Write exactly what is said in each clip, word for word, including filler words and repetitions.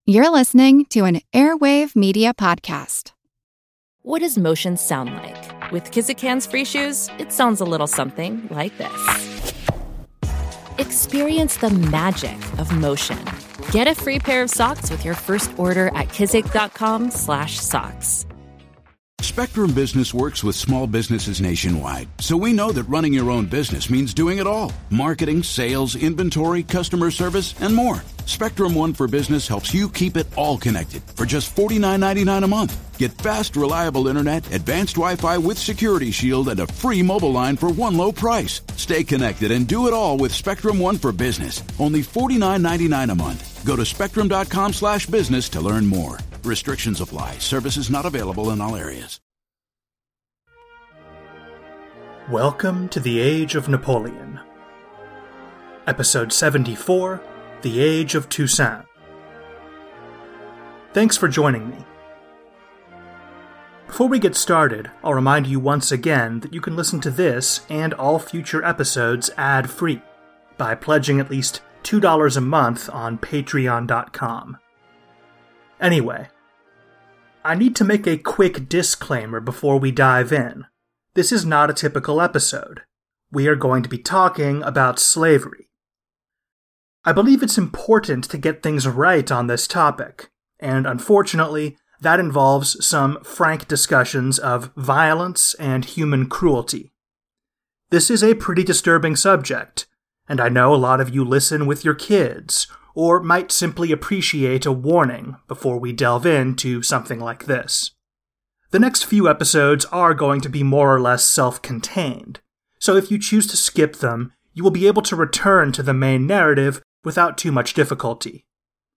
You're listening to an Airwave Media Podcast. What does motion sound like? With Kizikans free shoes, it sounds a little something like this. Experience the magic of motion. Get a free pair of socks with your first order at kizik.com slash socks. Spectrum Business works with small businesses nationwide, so we know that running your own business means doing it all. Marketing, sales, inventory, customer service, and more. Spectrum One for Business helps you keep it all connected for just forty-nine ninety-nine a month. Get fast, reliable internet, advanced Wi-Fi with Security Shield, and a free mobile line for one low price. Stay connected and do it all with Spectrum One for Business. Only forty-nine ninety-nine a month. Go to spectrum.com slash business to learn more. Restrictions apply. Services not available in all areas. Welcome to the Age of Napoleon. Episode seventy-four, The Age of Toussaint. Thanks for joining me. Before we get started, I'll remind you once again that you can listen to this and all future episodes ad-free by pledging at least two dollars a month on patreon dot com. Anyway, I need to make a quick disclaimer before we dive in. This is not a typical episode. We are going to be talking about slavery. I believe it's important to get things right on this topic, and unfortunately, that involves some frank discussions of violence and human cruelty. This is a pretty disturbing subject, and I know a lot of you listen with your kids, or might simply appreciate a warning before we delve into something like this. The next few episodes are going to be more or less self-contained, so if you choose to skip them, you will be able to return to the main narrative without too much difficulty.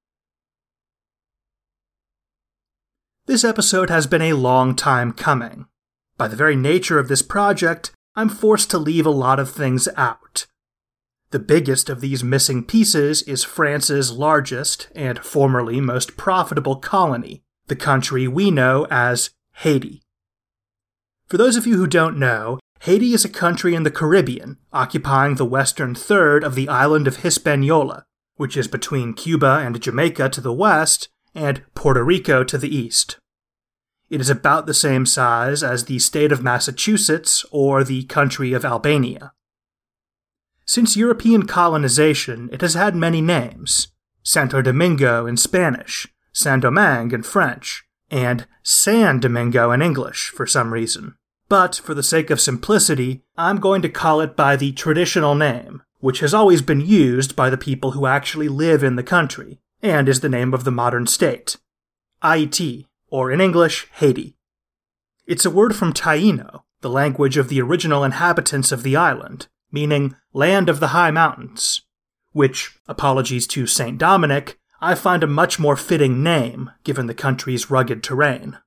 This episode has been a long time coming. By the very nature of this project, I'm forced to leave a lot of things out. The biggest of these missing pieces is France's largest and formerly most profitable colony, the country we know as Haiti. For those of you who don't know, Haiti is a country in the Caribbean, occupying the western third of the island of Hispaniola, which is between Cuba and Jamaica to the west and Puerto Rico to the east. It is about the same size as the state of Massachusetts or the country of Albania. Since European colonization, it has had many names: Santo Domingo in Spanish, Saint-Domingue in French, and San Domingo in English for some reason. But for the sake of simplicity, I'm going to call it by the traditional name, which has always been used by the people who actually live in the country, and is the name of the modern state: Haiti, or in English, Haiti. It's a word from Taino, the language of the original inhabitants of the island, meaning land of the high mountains, which, apologies to Saint Dominic, I find a much more fitting name given the country's rugged terrain.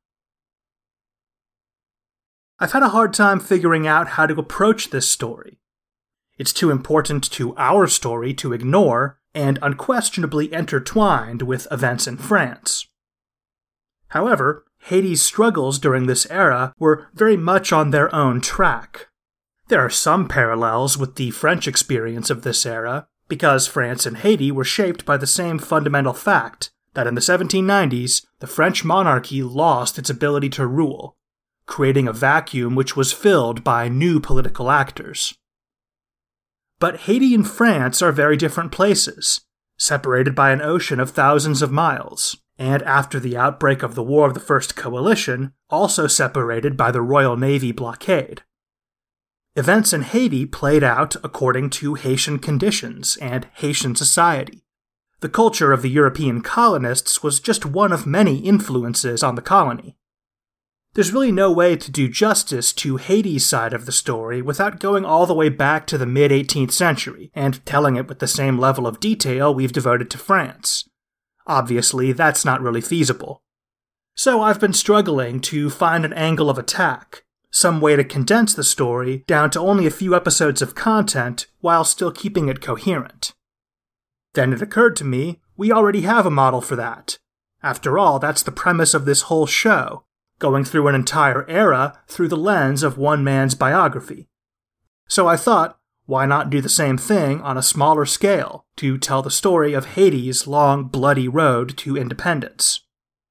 I've had a hard time figuring out how to approach this story. It's too important to our story to ignore, and unquestionably intertwined with events in France. However, Haiti's struggles during this era were very much on their own track. There are some parallels with the French experience of this era, because France and Haiti were shaped by the same fundamental fact that in the seventeen nineties, the French monarchy lost its ability to rule, creating a vacuum which was filled by new political actors. But Haiti and France are very different places, separated by an ocean of thousands of miles, and after the outbreak of the War of the First Coalition, also separated by the Royal Navy blockade. Events in Haiti played out according to Haitian conditions and Haitian society. The culture of the European colonists was just one of many influences on the colony. There's really no way to do justice to Haiti's side of the story without going all the way back to the mid-eighteenth century and telling it with the same level of detail we've devoted to France. Obviously, that's not really feasible. So I've been struggling to find an angle of attack, some way to condense the story down to only a few episodes of content while still keeping it coherent. Then it occurred to me, we already have a model for that. After all, that's the premise of this whole show, going through an entire era through the lens of one man's biography. So I thought, why not do the same thing on a smaller scale to tell the story of Haiti's long, bloody road to independence?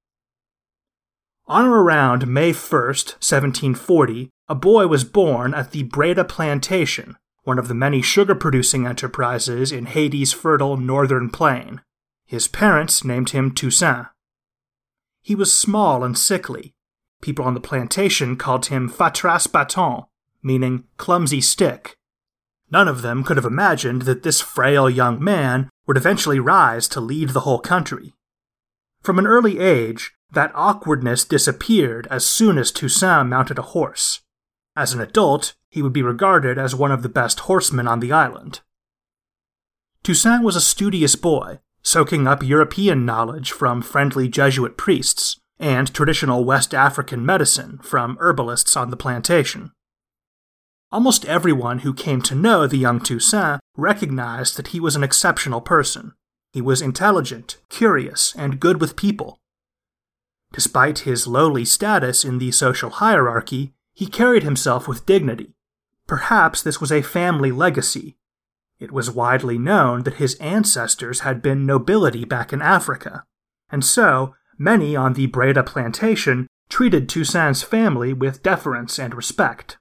On or around May first, seventeen forty, a boy was born at the Breda Plantation, one of the many sugar-producing enterprises in Haiti's fertile northern plain. His parents named him Toussaint. He was small and sickly. People on the plantation called him Fatras Bâton, meaning clumsy stick. None of them could have imagined that this frail young man would eventually rise to lead the whole country. From an early age, that awkwardness disappeared as soon as Toussaint mounted a horse. As an adult, he would be regarded as one of the best horsemen on the island. Toussaint was a studious boy, soaking up European knowledge from friendly Jesuit priests and traditional West African medicine from herbalists on the plantation. Almost everyone who came to know the young Toussaint recognized that he was an exceptional person. He was intelligent, curious, and good with people. Despite his lowly status in the social hierarchy, he carried himself with dignity. Perhaps this was a family legacy. It was widely known that his ancestors had been nobility back in Africa, and so many on the Breda plantation treated Toussaint's family with deference and respect.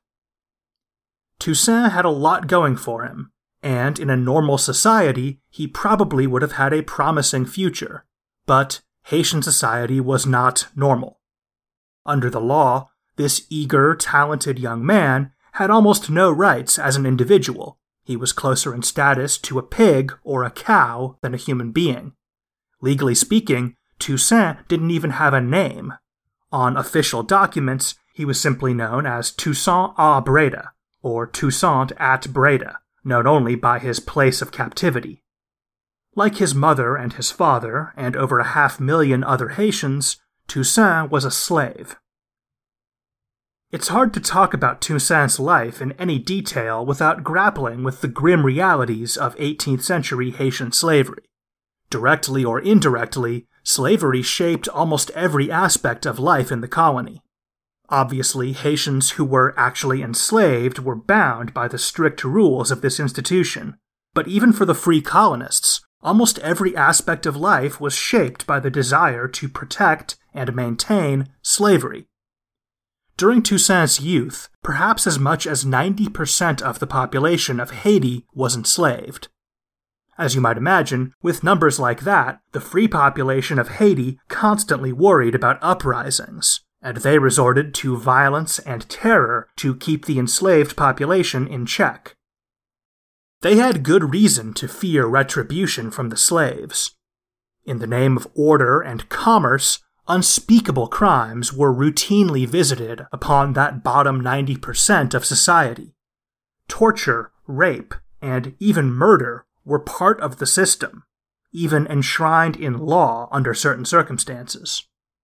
Toussaint had a lot going for him, and in a normal society, he probably would have had a promising future. But Haitian society was not normal. Under the law, this eager, talented young man had almost no rights as an individual. He was closer in status to a pig or a cow than a human being. Legally speaking, Toussaint didn't even have a name. On official documents, he was simply known as Toussaint à Breda, or Toussaint at Breda, known only by his place of captivity. Like his mother and his father, and over a half million other Haitians, Toussaint was a slave. It's hard to talk about Toussaint's life in any detail without grappling with the grim realities of eighteenth century Haitian slavery. Directly or indirectly, slavery shaped almost every aspect of life in the colony. Obviously, Haitians who were actually enslaved were bound by the strict rules of this institution, but even for the free colonists, almost every aspect of life was shaped by the desire to protect and maintain slavery. During Toussaint's youth, perhaps as much as ninety percent of the population of Haiti was enslaved. As you might imagine, with numbers like that, the free population of Haiti constantly worried about uprisings, and they resorted to violence and terror to keep the enslaved population in check. They had good reason to fear retribution from the slaves. In the name of order and commerce, unspeakable crimes were routinely visited upon that bottom ninety percent of society. Torture, rape, and even murder were part of the system, even enshrined in law under certain circumstances.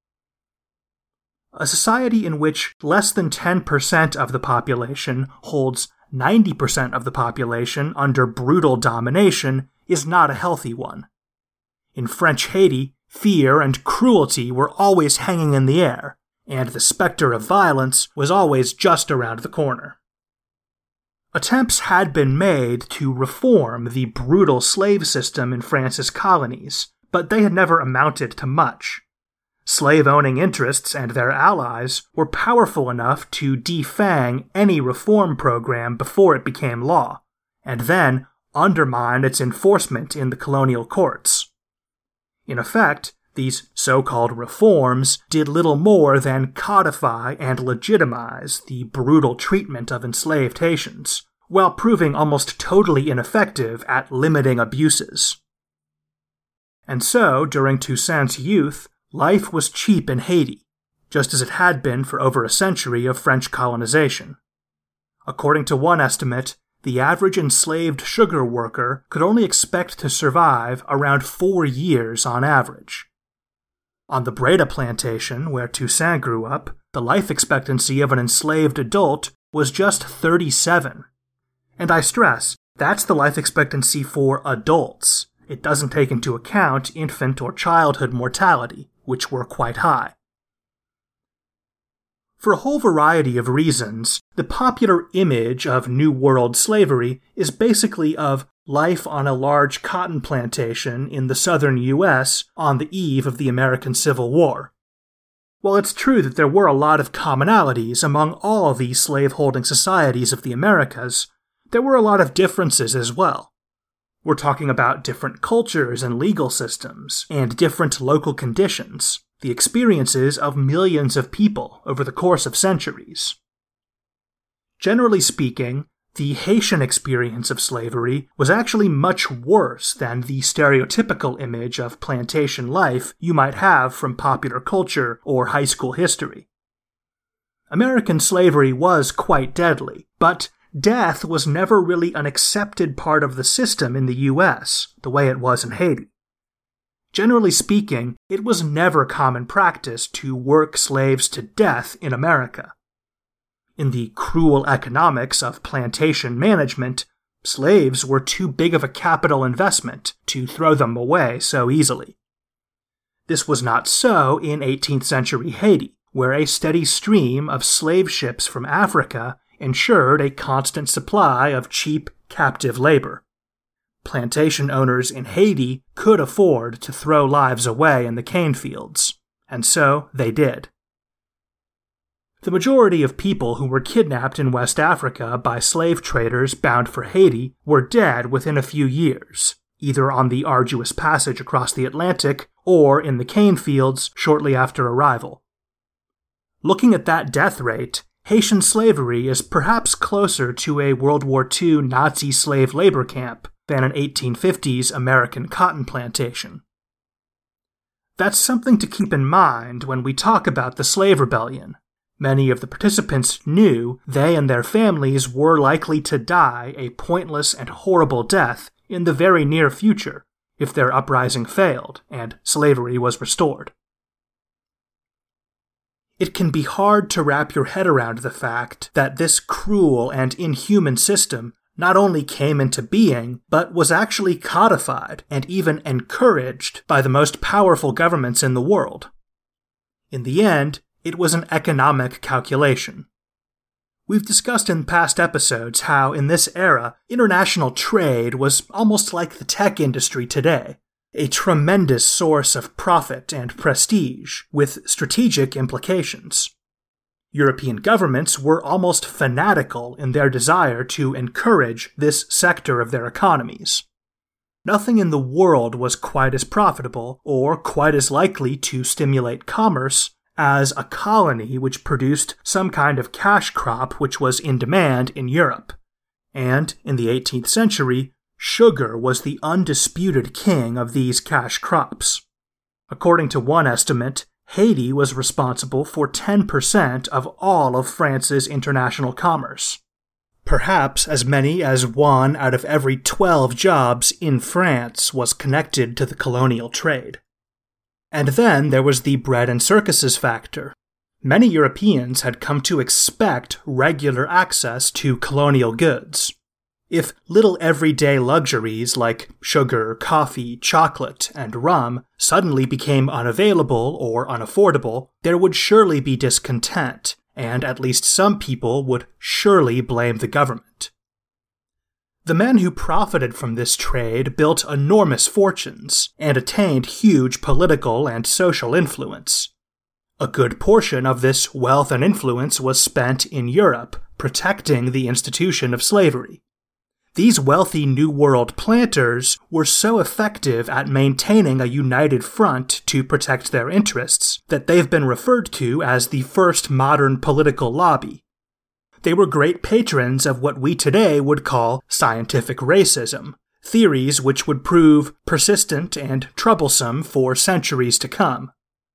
A society in which less than ten percent of the population holds ninety percent of the population under brutal domination is not a healthy one. In French Haiti, fear and cruelty were always hanging in the air, and the specter of violence was always just around the corner. Attempts had been made to reform the brutal slave system in France's colonies, but they had never amounted to much. Slave-owning interests and their allies were powerful enough to defang any reform program before it became law, and then undermine its enforcement in the colonial courts. In effect, these so-called reforms did little more than codify and legitimize the brutal treatment of enslaved Haitians, while proving almost totally ineffective at limiting abuses. And so, during Toussaint's youth, life was cheap in Haiti, just as it had been for over a century of French colonization. According to one estimate, the average enslaved sugar worker could only expect to survive around four years on average. On the Breda plantation, where Toussaint grew up, the life expectancy of an enslaved adult was just thirty-seven. And I stress, that's the life expectancy for adults. It doesn't take into account infant or childhood mortality, which were quite high. For a whole variety of reasons, the popular image of New World slavery is basically of life on a large cotton plantation in the southern U S on the eve of the American Civil War. While it's true that there were a lot of commonalities among all of these slave-holding societies of the Americas, there were a lot of differences as well. We're talking about different cultures and legal systems, and different local conditions, the experiences of millions of people over the course of centuries. Generally speaking, the Haitian experience of slavery was actually much worse than the stereotypical image of plantation life you might have from popular culture or high school history. American slavery was quite deadly, but death was never really an accepted part of the system in the U S, the way it was in Haiti. Generally speaking, it was never common practice to work slaves to death in America. In the cruel economics of plantation management, slaves were too big of a capital investment to throw them away so easily. This was not so in eighteenth century Haiti, where a steady stream of slave ships from Africa ensured a constant supply of cheap captive labor. Plantation owners in Haiti could afford to throw lives away in the cane fields, and so they did. The majority of people who were kidnapped in West Africa by slave traders bound for Haiti were dead within a few years, either on the arduous passage across the Atlantic or in the cane fields shortly after arrival. Looking at that death rate, Haitian slavery is perhaps closer to a World War Two Nazi slave labor camp than an eighteen fifties American cotton plantation. That's something to keep in mind when we talk about the slave rebellion. Many of the participants knew they and their families were likely to die a pointless and horrible death in the very near future if their uprising failed and slavery was restored. It can be hard to wrap your head around the fact that this cruel and inhuman system not only came into being, but was actually codified and even encouraged by the most powerful governments in the world. In the end, it was an economic calculation. We've discussed in past episodes how, in this era, international trade was almost like the tech industry today, a tremendous source of profit and prestige, with strategic implications. European governments were almost fanatical in their desire to encourage this sector of their economies. Nothing in the world was quite as profitable or quite as likely to stimulate commerce as a colony which produced some kind of cash crop which was in demand in Europe. And, in the eighteenth century, sugar was the undisputed king of these cash crops. According to one estimate, Haiti was responsible for ten percent of all of France's international commerce. Perhaps as many as one out of every twelve jobs in France was connected to the colonial trade. And then there was the bread and circuses factor. Many Europeans had come to expect regular access to colonial goods. If little everyday luxuries like sugar, coffee, chocolate, and rum suddenly became unavailable or unaffordable, there would surely be discontent, and at least some people would surely blame the government. The men who profited from this trade built enormous fortunes and attained huge political and social influence. A good portion of this wealth and influence was spent in Europe, protecting the institution of slavery. These wealthy New World planters were so effective at maintaining a united front to protect their interests that they've been referred to as the first modern political lobby. They were great patrons of what we today would call scientific racism, theories which would prove persistent and troublesome for centuries to come.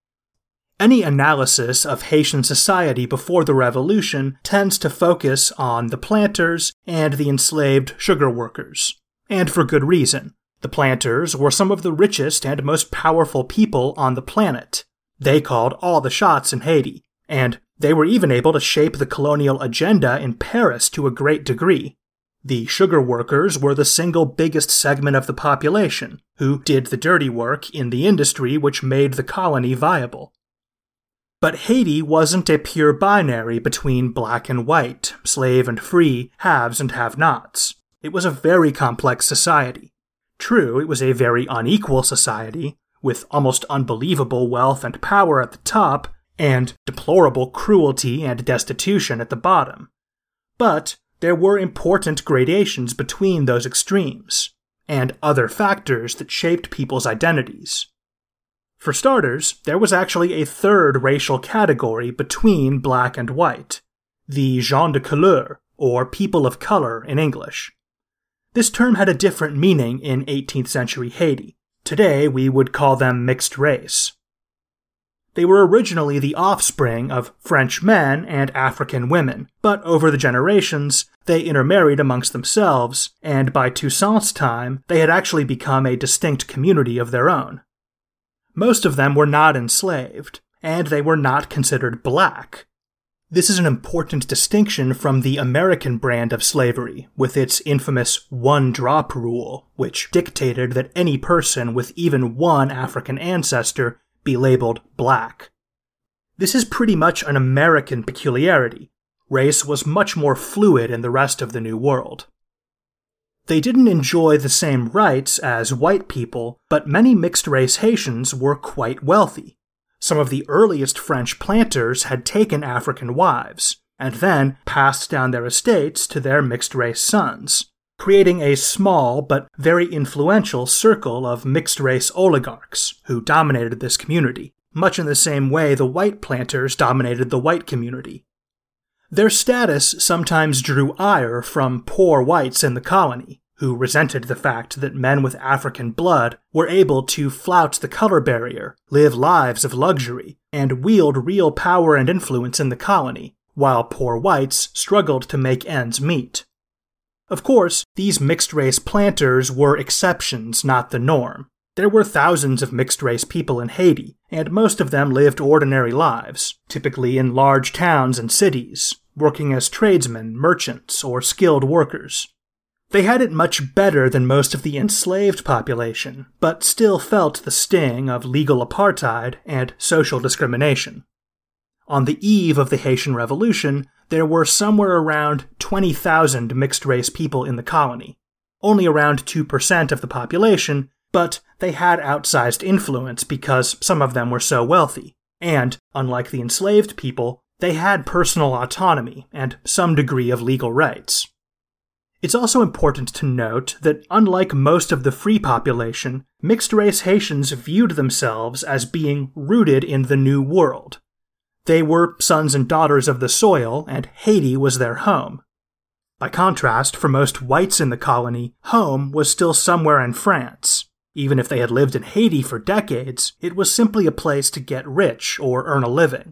Any analysis of Haitian society before the revolution tends to focus on the planters and the enslaved sugar workers. And for good reason. The planters were some of the richest and most powerful people on the planet. They called all the shots in Haiti, and they were even able to shape the colonial agenda in Paris to a great degree. The sugar workers were the single biggest segment of the population, who did the dirty work in the industry which made the colony viable. But Haiti wasn't a pure binary between black and white, slave and free, haves and have-nots. It was a very complex society. True, it was a very unequal society, with almost unbelievable wealth and power at the top, and deplorable cruelty and destitution at the bottom. But there were important gradations between those extremes, and other factors that shaped people's identities. For starters, there was actually a third racial category between black and white, the gens de couleur, or people of color in English. This term had a different meaning in eighteenth century Haiti. Today, we would call them mixed race. They were originally the offspring of French men and African women, but over the generations, they intermarried amongst themselves, and by Toussaint's time, they had actually become a distinct community of their own. Most of them were not enslaved, and they were not considered black. This is an important distinction from the American brand of slavery, with its infamous one-drop rule, which dictated that any person with even one African ancestor be labeled black. This is pretty much an American peculiarity. Race was much more fluid in the rest of the New World. They didn't enjoy the same rights as white people, but many mixed-race Haitians were quite wealthy. Some of the earliest French planters had taken African wives, and then passed down their estates to their mixed-race sons, creating a small but very influential circle of mixed-race oligarchs who dominated this community, much in the same way the white planters dominated the white community. Their status sometimes drew ire from poor whites in the colony, who resented the fact that men with African blood were able to flout the color barrier, live lives of luxury, and wield real power and influence in the colony, while poor whites struggled to make ends meet. Of course, these mixed-race planters were exceptions, not the norm. There were thousands of mixed-race people in Haiti, and most of them lived ordinary lives, typically in large towns and cities, working as tradesmen, merchants, or skilled workers. They had it much better than most of the enslaved population, but still felt the sting of legal apartheid and social discrimination. On the eve of the Haitian Revolution, there were somewhere around twenty thousand mixed-race people in the colony, only around two percent of the population, but they had outsized influence because some of them were so wealthy, and, unlike the enslaved people, they had personal autonomy and some degree of legal rights. It's also important to note that unlike most of the free population, mixed-race Haitians viewed themselves as being rooted in the New World. They were sons and daughters of the soil, and Haiti was their home. By contrast, for most whites in the colony, home was still somewhere in France. Even if they had lived in Haiti for decades, it was simply a place to get rich or earn a living.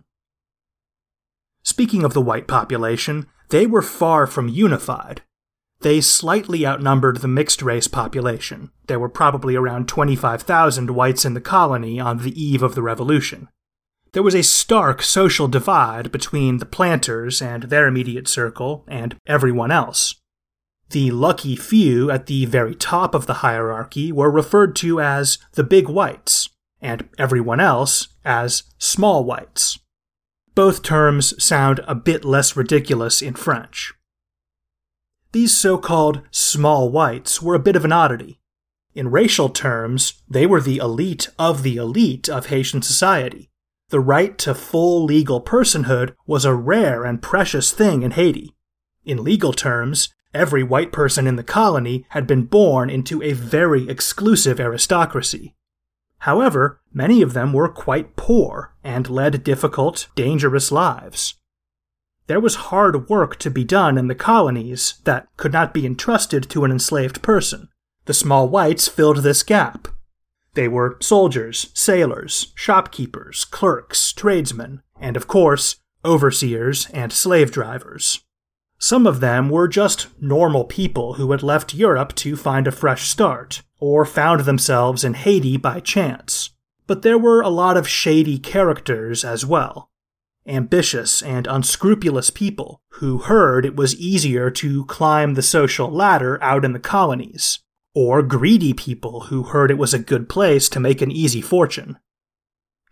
Speaking of the white population, they were far from unified. They slightly outnumbered the mixed-race population. There were probably around twenty-five thousand whites in the colony on the eve of the Revolution. There was a stark social divide between the planters and their immediate circle and everyone else. The lucky few at the very top of the hierarchy were referred to as the big whites, and everyone else as small whites. Both terms sound a bit less ridiculous in French. These so-called small whites were a bit of an oddity. In racial terms, they were the elite of the elite of Haitian society. The right to full legal personhood was a rare and precious thing in Haiti. In legal terms, every white person in the colony had been born into a very exclusive aristocracy. However, many of them were quite poor and led difficult, dangerous lives. There was hard work to be done in the colonies that could not be entrusted to an enslaved person. The small whites filled this gap. They were soldiers, sailors, shopkeepers, clerks, tradesmen, and of course, overseers and slave drivers. Some of them were just normal people who had left Europe to find a fresh start, or found themselves in Haiti by chance. But there were a lot of shady characters as well. Ambitious and unscrupulous people who heard it was easier to climb the social ladder out in the colonies, or greedy people who heard it was a good place to make an easy fortune.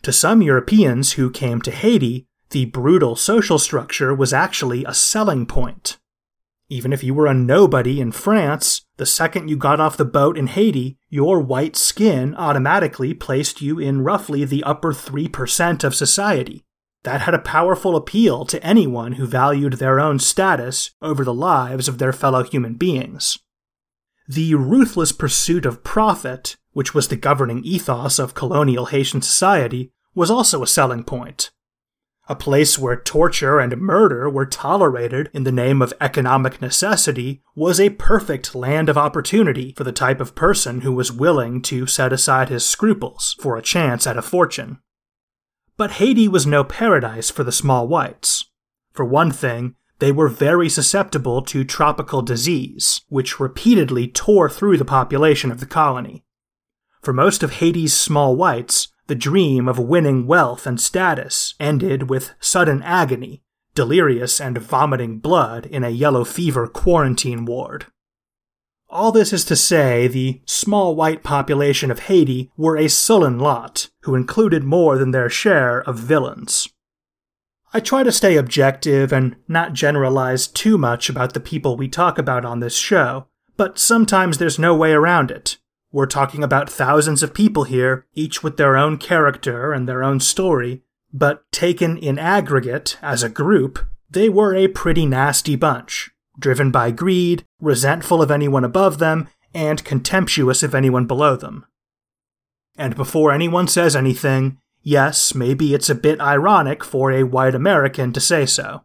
To some Europeans who came to Haiti, the brutal social structure was actually a selling point. Even if you were a nobody in France, the second you got off the boat in Haiti, your white skin automatically placed you in roughly the upper three percent of society. That had a powerful appeal to anyone who valued their own status over the lives of their fellow human beings. The ruthless pursuit of profit, which was the governing ethos of colonial Haitian society, was also a selling point. A place where torture and murder were tolerated in the name of economic necessity was a perfect land of opportunity for the type of person who was willing to set aside his scruples for a chance at a fortune. But Haiti was no paradise for the small whites. For one thing, they were very susceptible to tropical disease, which repeatedly tore through the population of the colony. For most of Haiti's small whites, the dream of winning wealth and status ended with sudden agony, delirious and vomiting blood in a yellow fever quarantine ward. All this is to say, the small white population of Haiti were a sullen lot, who included more than their share of villains. I try to stay objective and not generalize too much about the people we talk about on this show, but sometimes there's no way around it. We're talking about thousands of people here, each with their own character and their own story, but taken in aggregate, as a group, they were a pretty nasty bunch, driven by greed, resentful of anyone above them, and contemptuous of anyone below them. And before anyone says anything, yes, maybe it's a bit ironic for a white American to say so.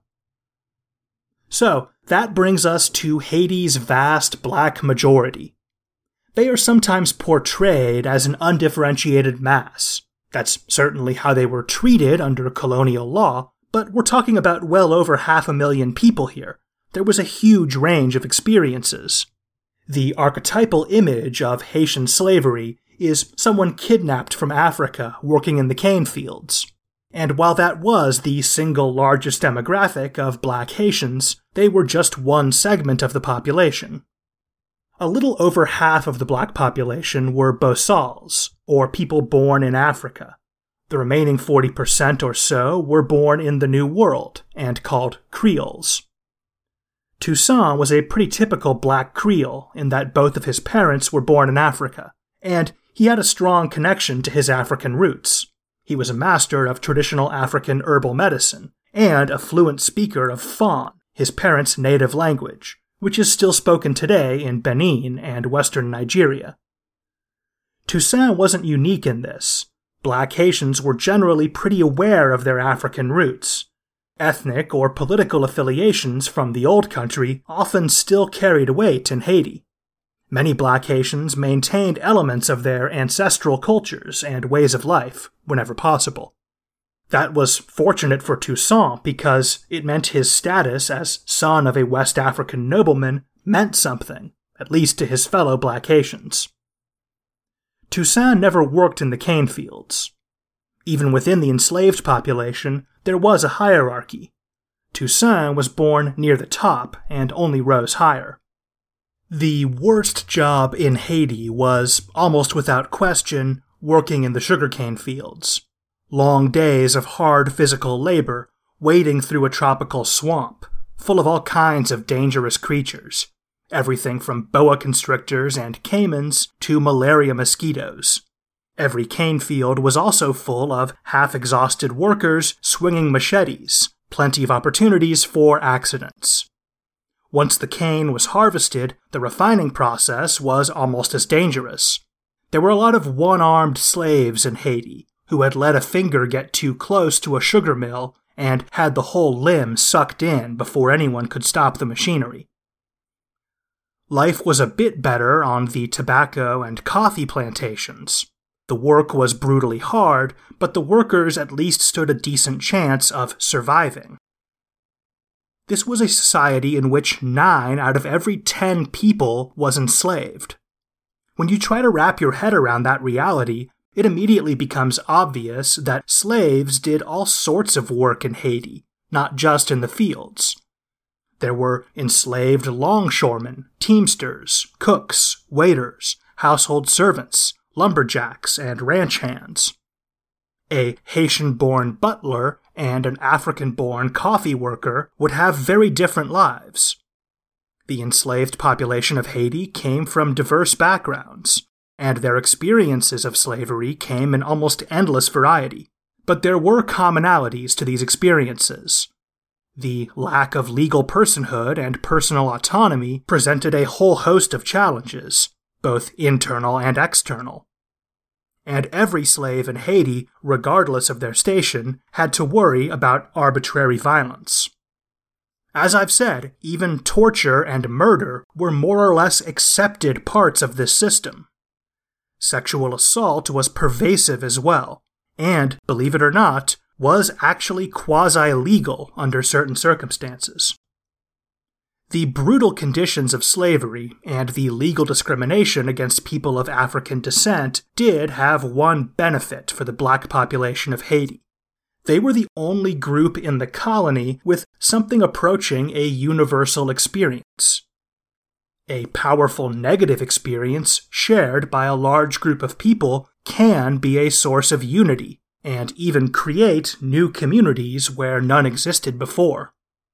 So, that brings us to Haiti's vast black majority. They are sometimes portrayed as an undifferentiated mass. That's certainly how they were treated under colonial law, but we're talking about well over half a million people here. There was a huge range of experiences. The archetypal image of Haitian slavery is someone kidnapped from Africa working in the cane fields. And while that was the single largest demographic of black Haitians, they were just one segment of the population. A little over half of the black population were Bosals, or people born in Africa. The remaining forty percent or so were born in the New World and called Creoles. Toussaint was a pretty typical black Creole in that both of his parents were born in Africa, and he had a strong connection to his African roots. He was a master of traditional African herbal medicine, and a fluent speaker of Fon, his parents' native language, which is still spoken today in Benin and western Nigeria. Toussaint wasn't unique in this. Black Haitians were generally pretty aware of their African roots. Ethnic or political affiliations from the old country often still carried weight in Haiti. Many black Haitians maintained elements of their ancestral cultures and ways of life whenever possible. That was fortunate for Toussaint because it meant his status as son of a West African nobleman meant something, at least to his fellow black Haitians. Toussaint never worked in the cane fields. Even within the enslaved population, there was a hierarchy. Toussaint was born near the top and only rose higher. The worst job in Haiti was, almost without question, working in the sugarcane fields. Long days of hard physical labor, wading through a tropical swamp, full of all kinds of dangerous creatures. Everything from boa constrictors and caimans to malaria mosquitoes. Every cane field was also full of half-exhausted workers swinging machetes, plenty of opportunities for accidents. Once the cane was harvested, the refining process was almost as dangerous. There were a lot of one-armed slaves in Haiti who had let a finger get too close to a sugar mill and had the whole limb sucked in before anyone could stop the machinery. Life was a bit better on the tobacco and coffee plantations. The work was brutally hard, but the workers at least stood a decent chance of surviving. This was a society in which nine out of every ten people was enslaved. When you try to wrap your head around that reality, it immediately becomes obvious that slaves did all sorts of work in Haiti, not just in the fields. There were enslaved longshoremen, teamsters, cooks, waiters, household servants, lumberjacks, and ranch hands. A Haitian-born butler and an African-born coffee worker would have very different lives. The enslaved population of Haiti came from diverse backgrounds, and their experiences of slavery came in almost endless variety. But there were commonalities to these experiences. The lack of legal personhood and personal autonomy presented a whole host of challenges, both internal and external. And every slave in Haiti, regardless of their station, had to worry about arbitrary violence. As I've said, even torture and murder were more or less accepted parts of this system. Sexual assault was pervasive as well, and, believe it or not, was actually quasi-legal under certain circumstances. The brutal conditions of slavery and the legal discrimination against people of African descent did have one benefit for the black population of Haiti. They were the only group in the colony with something approaching a universal experience. A powerful negative experience shared by a large group of people can be a source of unity, and even create new communities where none existed before.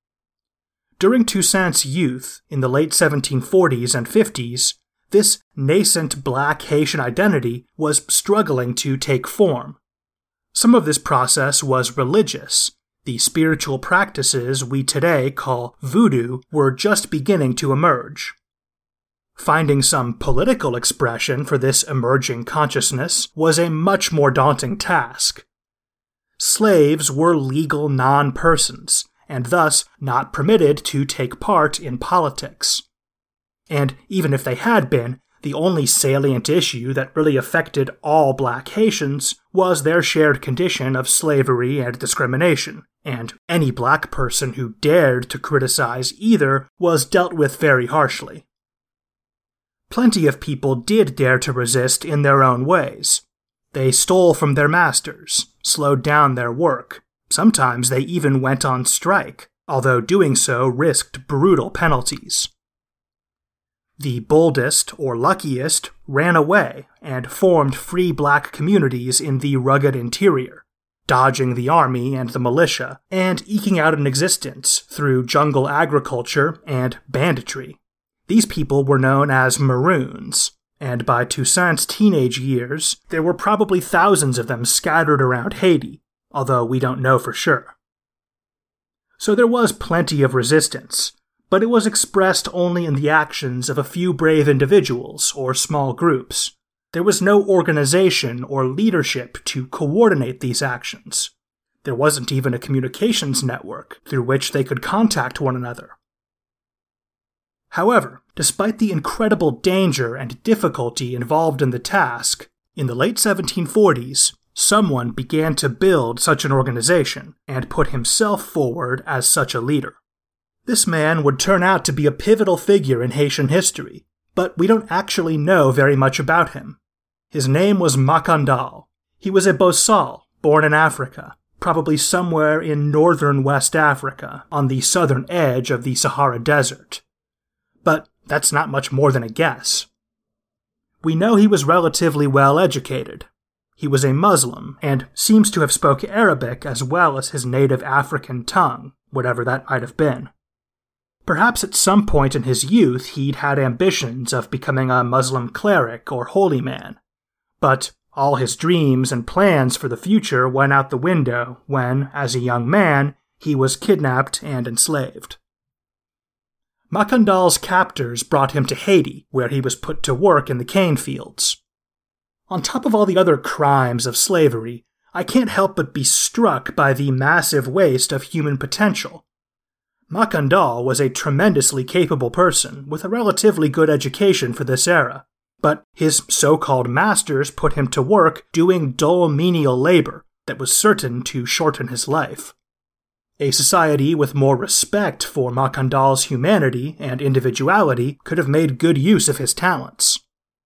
During Toussaint's youth, in the late seventeen forties and fifties, this nascent black Haitian identity was struggling to take form. Some of this process was religious. The spiritual practices we today call voodoo were just beginning to emerge. Finding some political expression for this emerging consciousness was a much more daunting task. Slaves were legal non-persons, and thus not permitted to take part in politics. And even if they had been, the only salient issue that really affected all black Haitians was their shared condition of slavery and discrimination, and any black person who dared to criticize either was dealt with very harshly. Plenty of people did dare to resist in their own ways. They stole from their masters, slowed down their work. Sometimes they even went on strike, although doing so risked brutal penalties. The boldest or luckiest ran away and formed free black communities in the rugged interior, dodging the army and the militia, and eking out an existence through jungle agriculture and banditry. These people were known as Maroons, and by Toussaint's teenage years, there were probably thousands of them scattered around Haiti, although we don't know for sure. So there was plenty of resistance, but it was expressed only in the actions of a few brave individuals or small groups. There was no organization or leadership to coordinate these actions. There wasn't even a communications network through which they could contact one another. However, despite the incredible danger and difficulty involved in the task, in the late seventeen forties, someone began to build such an organization and put himself forward as such a leader. This man would turn out to be a pivotal figure in Haitian history, but we don't actually know very much about him. His name was Makandal. He was a Bosal, born in Africa, probably somewhere in northern West Africa, on the southern edge of the Sahara Desert. But that's not much more than a guess. We know he was relatively well educated. He was a Muslim, and seems to have spoken Arabic as well as his native African tongue, whatever that might have been. Perhaps at some point in his youth he'd had ambitions of becoming a Muslim cleric or holy man, but all his dreams and plans for the future went out the window when, as a young man, he was kidnapped and enslaved. Makandal's captors brought him to Haiti, where he was put to work in the cane fields. On top of all the other crimes of slavery, I can't help but be struck by the massive waste of human potential. Makandal was a tremendously capable person with a relatively good education for this era, but his so-called masters put him to work doing dull menial labor that was certain to shorten his life. A society with more respect for Makandal's humanity and individuality could have made good use of his talents.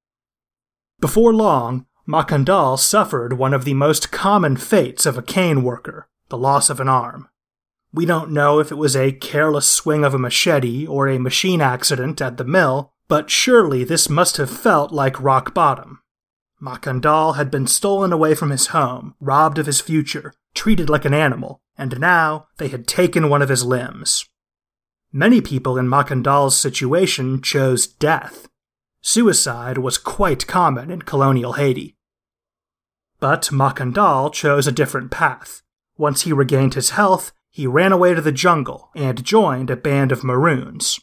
Before long, Makandal suffered one of the most common fates of a cane worker, the loss of an arm. We don't know if it was a careless swing of a machete or a machine accident at the mill, but surely this must have felt like rock bottom. Makandal had been stolen away from his home, robbed of his future, treated like an animal, and now they had taken one of his limbs. Many people in Makandal's situation chose death. Suicide was quite common in colonial Haiti. But Makandal chose a different path. Once he regained his health, he ran away to the jungle and joined a band of Maroons.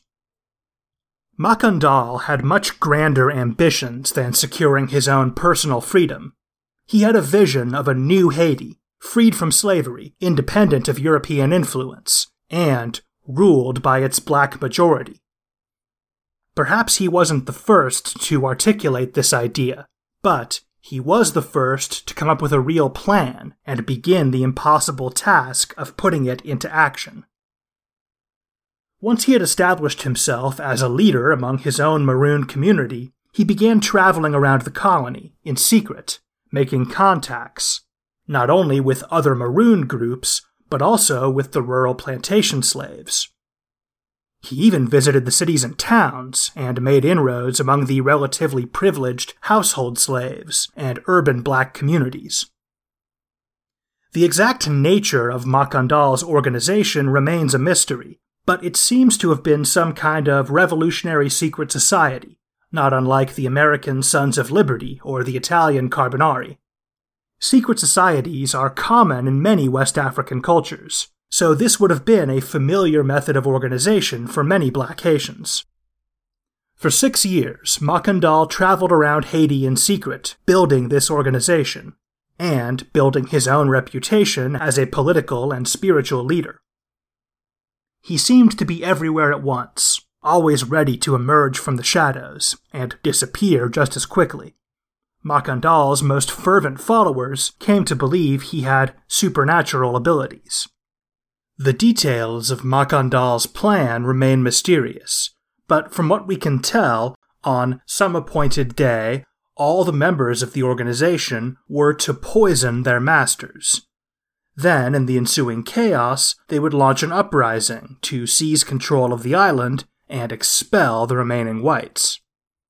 Makandal had much grander ambitions than securing his own personal freedom. He had a vision of a new Haiti, freed from slavery, independent of European influence, and ruled by its black majority. Perhaps he wasn't the first to articulate this idea, but he was the first to come up with a real plan and begin the impossible task of putting it into action. Once he had established himself as a leader among his own Maroon community, he began traveling around the colony in secret, making contacts, not only with other Maroon groups, but also with the rural plantation slaves. He even visited the cities and towns and made inroads among the relatively privileged household slaves and urban black communities. The exact nature of Makandal's organization remains a mystery, but it seems to have been some kind of revolutionary secret society, not unlike the American Sons of Liberty or the Italian Carbonari. Secret societies are common in many West African cultures, so this would have been a familiar method of organization for many black Haitians. For six years, Makandal traveled around Haiti in secret, building this organization, and building his own reputation as a political and spiritual leader. He seemed to be everywhere at once, always ready to emerge from the shadows and disappear just as quickly. Makandal's most fervent followers came to believe he had supernatural abilities. The details of Makandal's plan remain mysterious, but from what we can tell, on some appointed day, all the members of the organization were to poison their masters. Then, in the ensuing chaos, they would launch an uprising to seize control of the island and expel the remaining whites.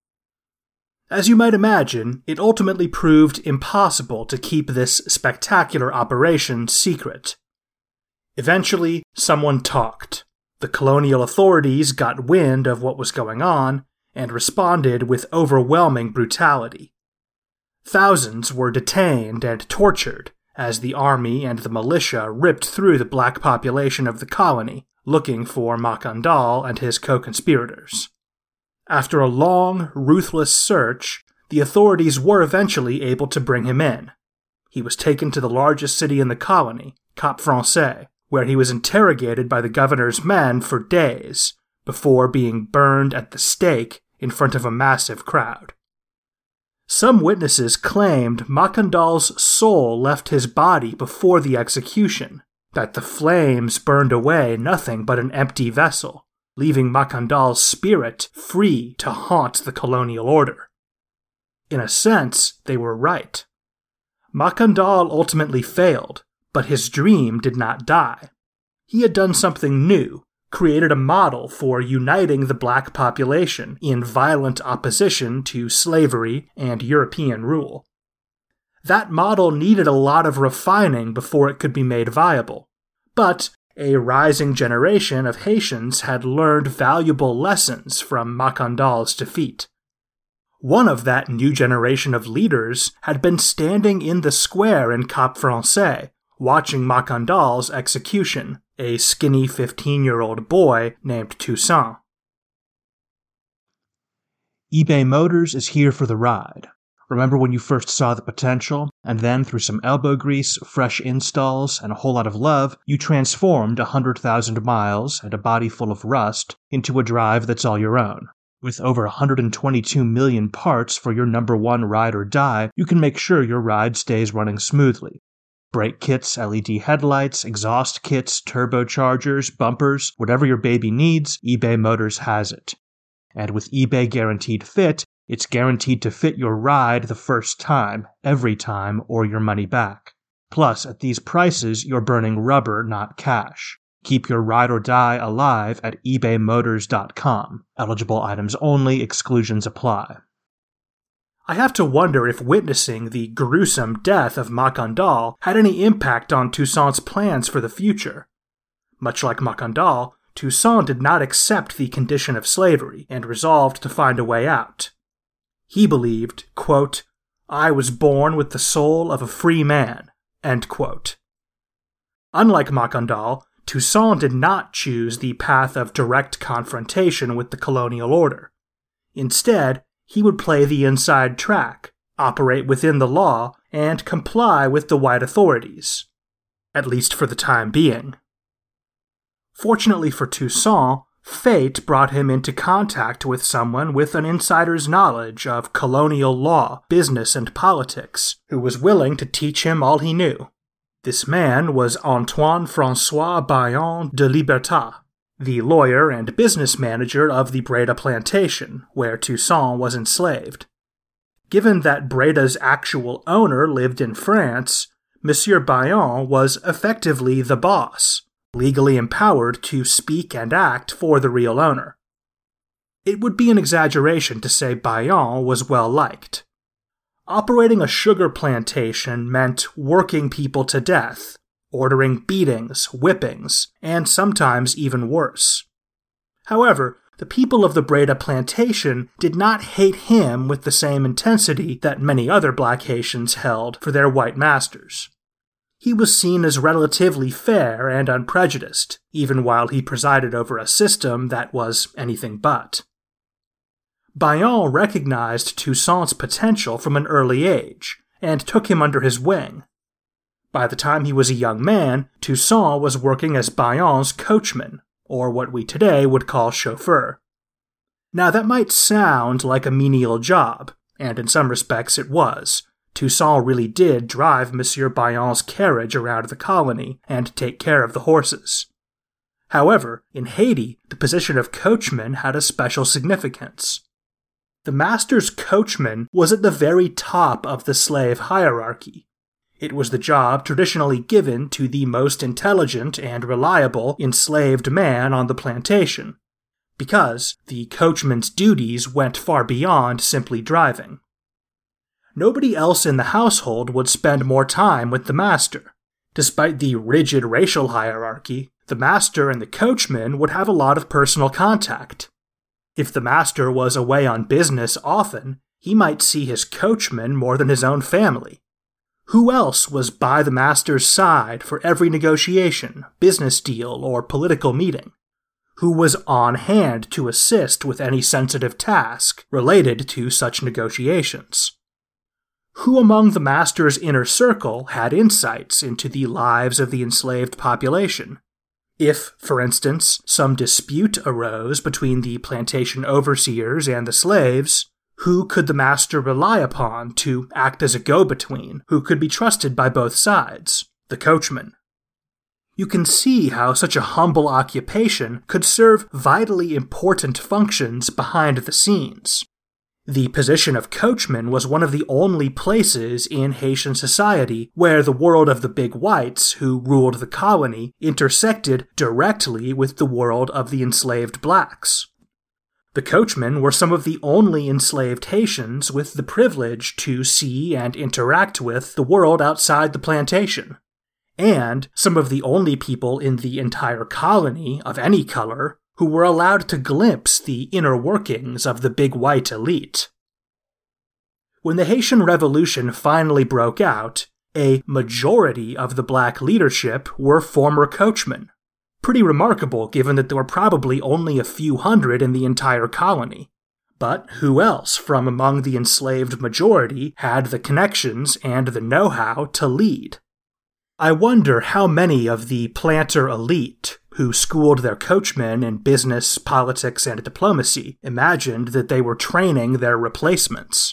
As you might imagine, it ultimately proved impossible to keep this spectacular operation secret. Eventually, someone talked. The colonial authorities got wind of what was going on and responded with overwhelming brutality. Thousands were detained and tortured as the army and the militia ripped through the black population of the colony, looking for Makandal and his co-conspirators. After a long, ruthless search, the authorities were eventually able to bring him in. He was taken to the largest city in the colony, Cap Français, where he was interrogated by the governor's men for days, before being burned at the stake in front of a massive crowd. Some witnesses claimed Makandal's soul left his body before the execution, that the flames burned away nothing but an empty vessel, leaving Makandal's spirit free to haunt the colonial order. In a sense, they were right. Makandal ultimately failed, but his dream did not die. He had done something new, created a model for uniting the black population in violent opposition to slavery and European rule. That model needed a lot of refining before it could be made viable, but a rising generation of Haitians had learned valuable lessons from Makandal's defeat. One of that new generation of leaders had been standing in the square in Cap Français, watching Makandal's execution, a skinny fifteen-year-old boy named Toussaint. eBay Motors is here for the ride. Remember when you first saw the potential, and then through some elbow grease, fresh installs, and a whole lot of love, you transformed one hundred thousand miles and a body full of rust into a drive that's all your own. With over one hundred twenty-two million parts for your number one ride or die, you can make sure your ride stays running smoothly. Brake kits, L E D headlights, exhaust kits, turbochargers, bumpers, whatever your baby needs, eBay Motors has it. And with eBay Guaranteed Fit, it's guaranteed to fit your ride the first time, every time, or your money back. Plus, at these prices, you're burning rubber, not cash. Keep your ride or die alive at ebay motors dot com. Eligible items only, exclusions apply. I have to wonder if witnessing the gruesome death of Macandal had any impact on Toussaint's plans for the future. Much like Macandal, Toussaint did not accept the condition of slavery and resolved to find a way out. He believed, quote, "I was born with the soul of a free man," end quote. Unlike Macandal, Toussaint did not choose the path of direct confrontation with the colonial order. Instead, he would play the inside track, operate within the law, and comply with the white authorities, at least for the time being. Fortunately for Toussaint, fate brought him into contact with someone with an insider's knowledge of colonial law, business, and politics, who was willing to teach him all he knew. This man was Antoine François Bayon de Libertat, the lawyer and business manager of the Breda plantation, where Toussaint was enslaved. Given that Breda's actual owner lived in France, Monsieur Bayon was effectively the boss, legally empowered to speak and act for the real owner. It would be an exaggeration to say Bayon was well liked. Operating a sugar plantation meant working people to death, ordering beatings, whippings, and sometimes even worse. However, the people of the Breda plantation did not hate him with the same intensity that many other black Haitians held for their white masters. He was seen as relatively fair and unprejudiced, even while he presided over a system that was anything but. Bayon recognized Toussaint's potential from an early age, and took him under his wing. By the time he was a young man, Toussaint was working as Bayon's coachman, or what we today would call chauffeur. Now that might sound like a menial job, and in some respects it was. Toussaint really did drive Monsieur Bayon's carriage around the colony and take care of the horses. However, in Haiti, the position of coachman had a special significance. The master's coachman was at the very top of the slave hierarchy. It was the job traditionally given to the most intelligent and reliable enslaved man on the plantation, because the coachman's duties went far beyond simply driving. Nobody else in the household would spend more time with the master. Despite the rigid racial hierarchy, the master and the coachman would have a lot of personal contact. If the master was away on business often, he might see his coachman more than his own family. Who else was by the master's side for every negotiation, business deal, or political meeting? Who was on hand to assist with any sensitive task related to such negotiations? Who among the master's inner circle had insights into the lives of the enslaved population? If, for instance, some dispute arose between the plantation overseers and the slaves, who could the master rely upon to act as a go-between who could be trusted by both sides? The coachman. You can see how such a humble occupation could serve vitally important functions behind the scenes. The position of coachman was one of the only places in Haitian society where the world of the big whites who ruled the colony intersected directly with the world of the enslaved blacks. The coachmen were some of the only enslaved Haitians with the privilege to see and interact with the world outside the plantation, and some of the only people in the entire colony of any color who were allowed to glimpse the inner workings of the big white elite. When the Haitian Revolution finally broke out, a majority of the black leadership were former coachmen. Pretty remarkable given that there were probably only a few hundred in the entire colony. But who else from among the enslaved majority had the connections and the know-how to lead? I wonder how many of the planter elite, who schooled their coachmen in business, politics, and diplomacy, imagined that they were training their replacements.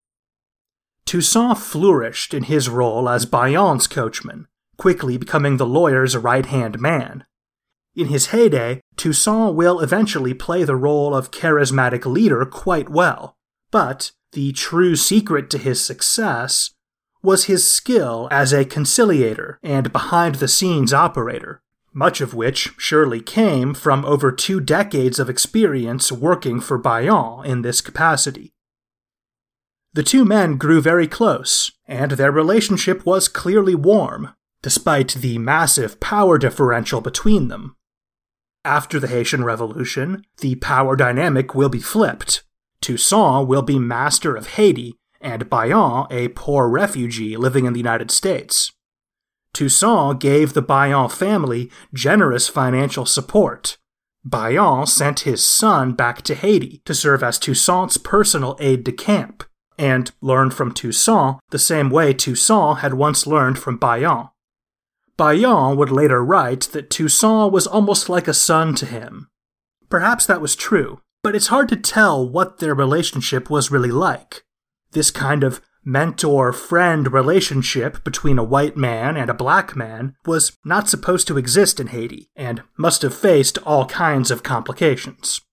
Toussaint flourished in his role as Bayon's coachman, quickly becoming the lawyer's right-hand man. In his heyday, Toussaint will eventually play the role of charismatic leader quite well, but the true secret to his success was his skill as a conciliator and behind-the-scenes operator, much of which surely came from over two decades of experience working for Bayon in this capacity. The two men grew very close, and their relationship was clearly warm, despite the massive power differential between them. After the Haitian Revolution, the power dynamic will be flipped. Toussaint will be master of Haiti, and Bayon a poor refugee living in the United States. Toussaint gave the Bayon family generous financial support. Bayon sent his son back to Haiti to serve as Toussaint's personal aide-de-camp, and learned from Toussaint the same way Toussaint had once learned from Bayon. Bayon would later write that Toussaint was almost like a son to him. Perhaps that was true, but it's hard to tell what their relationship was really like. This kind of mentor-friend relationship between a white man and a black man was not supposed to exist in Haiti, and must have faced all kinds of complications.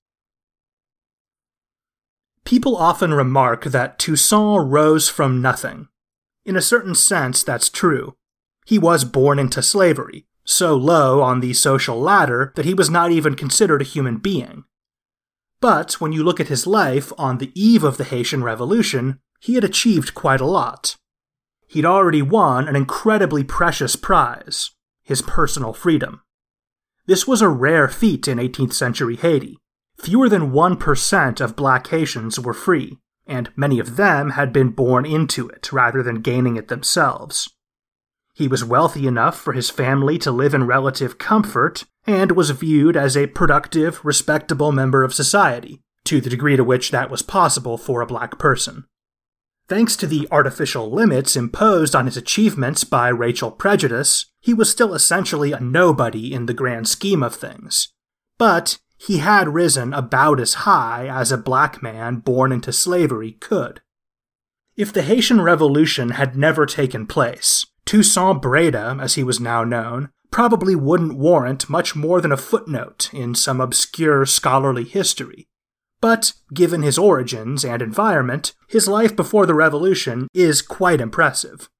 People often remark that Toussaint rose from nothing. In a certain sense, that's true. He was born into slavery, so low on the social ladder that he was not even considered a human being. But when you look at his life on the eve of the Haitian Revolution, he had achieved quite a lot. He'd already won an incredibly precious prize, his personal freedom. This was a rare feat in eighteenth century Haiti. Fewer than one percent of black Haitians were free, and many of them had been born into it rather than gaining it themselves. He was wealthy enough for his family to live in relative comfort, and was viewed as a productive, respectable member of society, to the degree to which that was possible for a black person. Thanks to the artificial limits imposed on his achievements by racial prejudice, he was still essentially a nobody in the grand scheme of things. But he had risen about as high as a black man born into slavery could. If the Haitian Revolution had never taken place, Toussaint Breda, as he was now known, probably wouldn't warrant much more than a footnote in some obscure scholarly history. But, given his origins and environment, his life before the Revolution is quite impressive.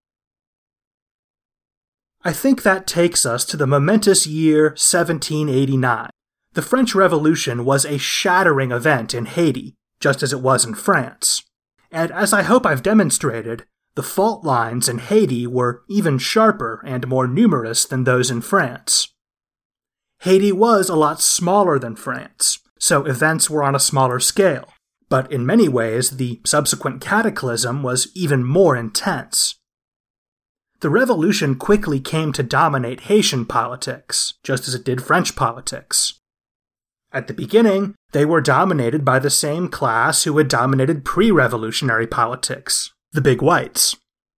I think that takes us to the momentous year seventeen eighty-nine. The French Revolution was a shattering event in Haiti, just as it was in France. And as I hope I've demonstrated, the fault lines in Haiti were even sharper and more numerous than those in France. Haiti was a lot smaller than France, so events were on a smaller scale, but in many ways the subsequent cataclysm was even more intense. The revolution quickly came to dominate Haitian politics, just as it did French politics. At the beginning, they were dominated by the same class who had dominated pre-revolutionary politics, the big whites.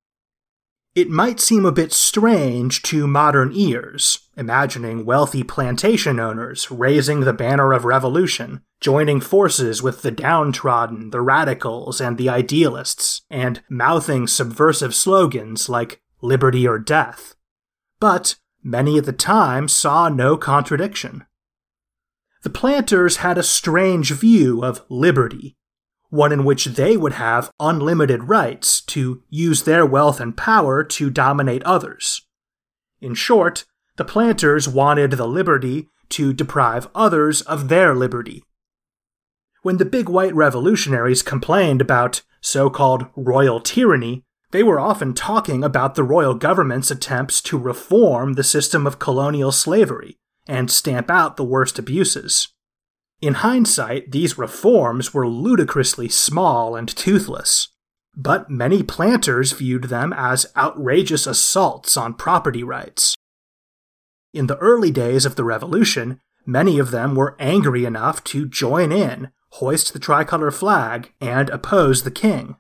It might seem a bit strange to modern ears, imagining wealthy plantation owners raising the banner of revolution, joining forces with the downtrodden, the radicals, and the idealists, and mouthing subversive slogans like liberty or death. But many at the time saw no contradiction. The planters had a strange view of liberty, one in which they would have unlimited rights to use their wealth and power to dominate others. In short, the planters wanted the liberty to deprive others of their liberty. When the big white revolutionaries complained about so-called royal tyranny, they were often talking about the royal government's attempts to reform the system of colonial slavery and stamp out the worst abuses. In hindsight, these reforms were ludicrously small and toothless, but many planters viewed them as outrageous assaults on property rights. In the early days of the revolution, many of them were angry enough to join in, hoist the tricolor flag, and oppose the king.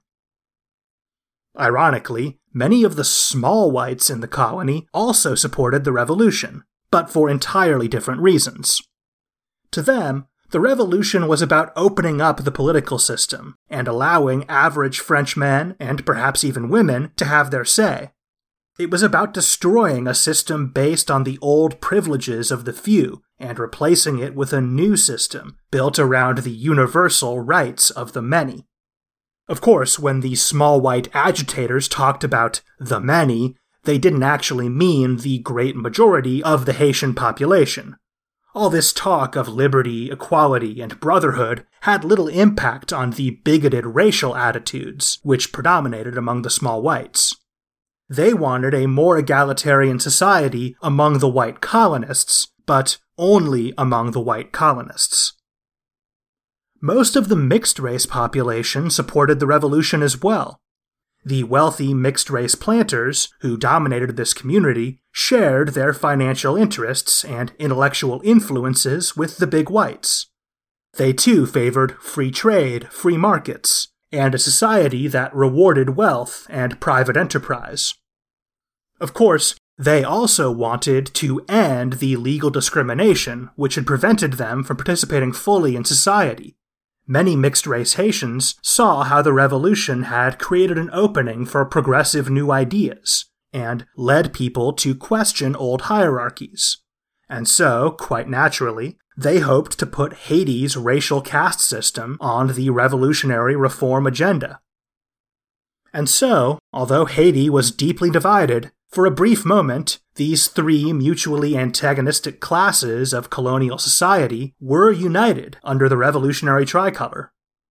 Ironically, many of the small whites in the colony also supported the revolution, but for entirely different reasons. To them, the revolution was about opening up the political system and allowing average French men, and perhaps even women, to have their say. It was about destroying a system based on the old privileges of the few and replacing it with a new system built around the universal rights of the many. Of course, when the small white agitators talked about the many, they didn't actually mean the great majority of the Haitian population. All this talk of liberty, equality, and brotherhood had little impact on the bigoted racial attitudes which predominated among the small whites. They wanted a more egalitarian society among the white colonists, but only among the white colonists. Most of the mixed-race population supported the revolution as well. The wealthy mixed-race planters, who dominated this community, shared their financial interests and intellectual influences with the big whites. They too favored free trade, free markets, and a society that rewarded wealth and private enterprise. Of course, they also wanted to end the legal discrimination which had prevented them from participating fully in society. Many mixed-race Haitians saw how the revolution had created an opening for progressive new ideas, and led people to question old hierarchies. And so, quite naturally, they hoped to put Haiti's racial caste system on the revolutionary reform agenda. And so, although Haiti was deeply divided, for a brief moment, these three mutually antagonistic classes of colonial society were united under the revolutionary tricolor.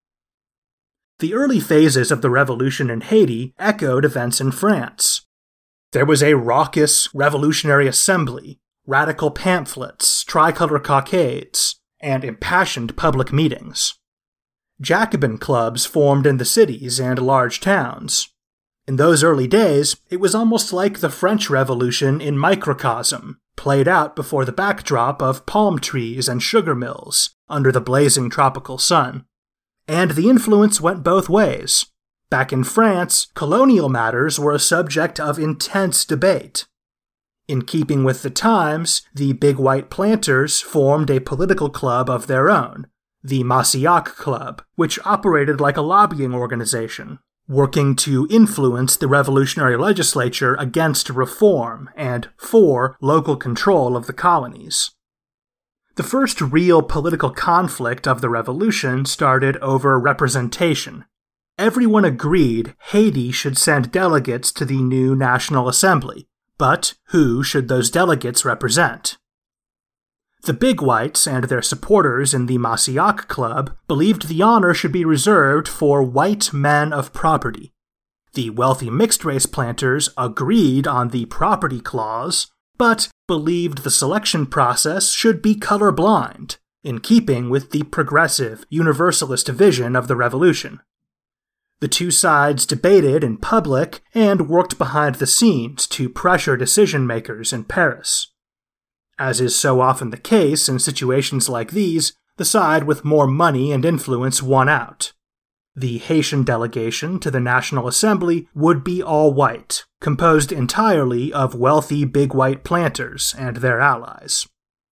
The early phases of the revolution in Haiti echoed events in France. There was a raucous revolutionary assembly, radical pamphlets, tricolor cockades, and impassioned public meetings. Jacobin clubs formed in the cities and large towns. In those early days, it was almost like the French Revolution in microcosm, played out before the backdrop of palm trees and sugar mills under the blazing tropical sun. And the influence went both ways. Back in France, colonial matters were a subject of intense debate. In keeping with the times, the big white planters formed a political club of their own, the Massiac Club, which operated like a lobbying organization, working to influence the revolutionary legislature against reform and for local control of the colonies. The first real political conflict of the revolution started over representation. Everyone agreed Haiti should send delegates to the new National Assembly, but who should those delegates represent? The big whites and their supporters in the Massiac Club believed the honor should be reserved for white men of property. The wealthy mixed-race planters agreed on the property clause, but believed the selection process should be colorblind, in keeping with the progressive, universalist vision of the revolution. The two sides debated in public and worked behind the scenes to pressure decision-makers in Paris. As is so often the case in situations like these, the side with more money and influence won out. The Haitian delegation to the National Assembly would be all white, composed entirely of wealthy big white planters and their allies.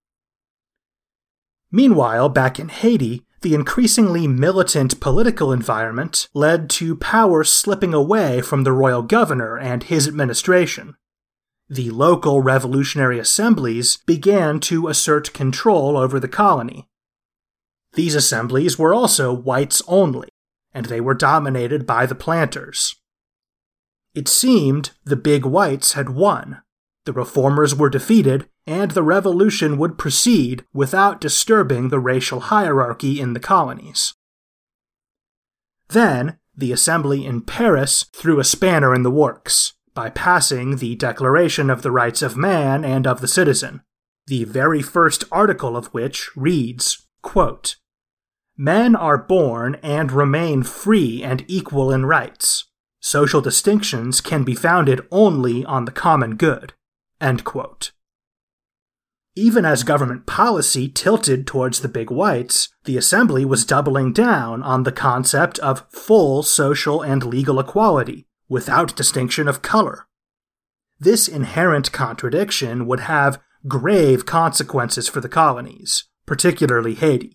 Meanwhile, back in Haiti, the increasingly militant political environment led to power slipping away from the royal governor and his administration. The local revolutionary assemblies began to assert control over the colony. These assemblies were also whites only, and they were dominated by the planters. It seemed the big whites had won. The reformers were defeated, and the revolution would proceed without disturbing the racial hierarchy in the colonies. Then, the assembly in Paris threw a spanner in the works by passing the Declaration of the Rights of Man and of the Citizen, the very first article of which reads, quote, "Men are born and remain free and equal in rights. Social distinctions can be founded only on the common good." End quote. Even as government policy tilted towards the big whites, the assembly was doubling down on the concept of full social and legal equality, without distinction of color. This inherent contradiction would have grave consequences for the colonies, particularly Haiti.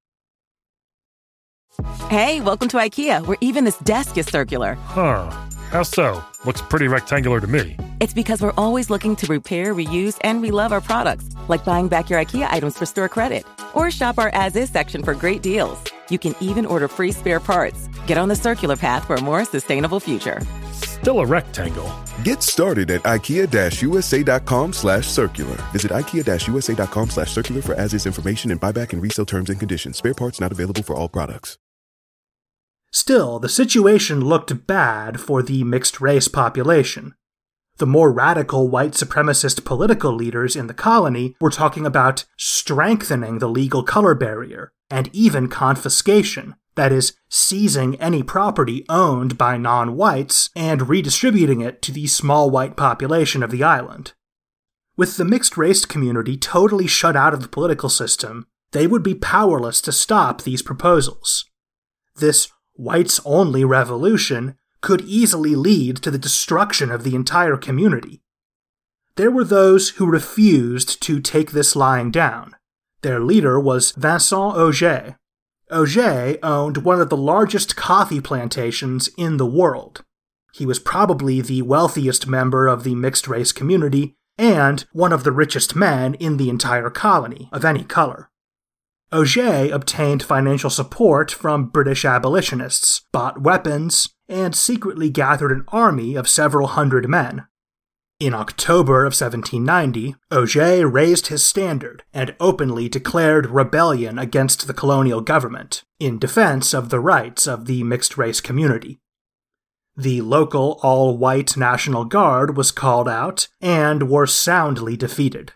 Hey, welcome to IKEA, where even this desk is circular. Huh. How so? Looks pretty rectangular to me. It's because we're always looking to repair, reuse, and relove our products, like buying back your IKEA items for store credit. Or shop our as-is section for great deals. You can even order free spare parts. Get on the circular path for a more sustainable future. still a rectangle. Get started at ikea-usa.com slash circular. Visit ikea-usa.com slash circular for as-is information and buyback and resale terms and conditions. Spare parts not available for all products. Still, the situation looked bad for the mixed-race population. The more radical white supremacist political leaders in the colony were talking about strengthening the legal color barrier, and even confiscation, that is, seizing any property owned by non-whites and redistributing it to the small white population of the island. With the mixed-race community totally shut out of the political system, they would be powerless to stop these proposals. This whites-only revolution could easily lead to the destruction of the entire community. There were those who refused to take this lying down. Their leader was Vincent Auger. Auger owned one of the largest coffee plantations in the world. He was probably the wealthiest member of the mixed-race community and one of the richest men in the entire colony, of any color. Auger obtained financial support from British abolitionists, bought weapons, and secretly gathered an army of several hundred men. In October of seventeen ninety, Auger raised his standard and openly declared rebellion against the colonial government, in defense of the rights of the mixed-race community. The local all-white National Guard was called out and were soundly defeated.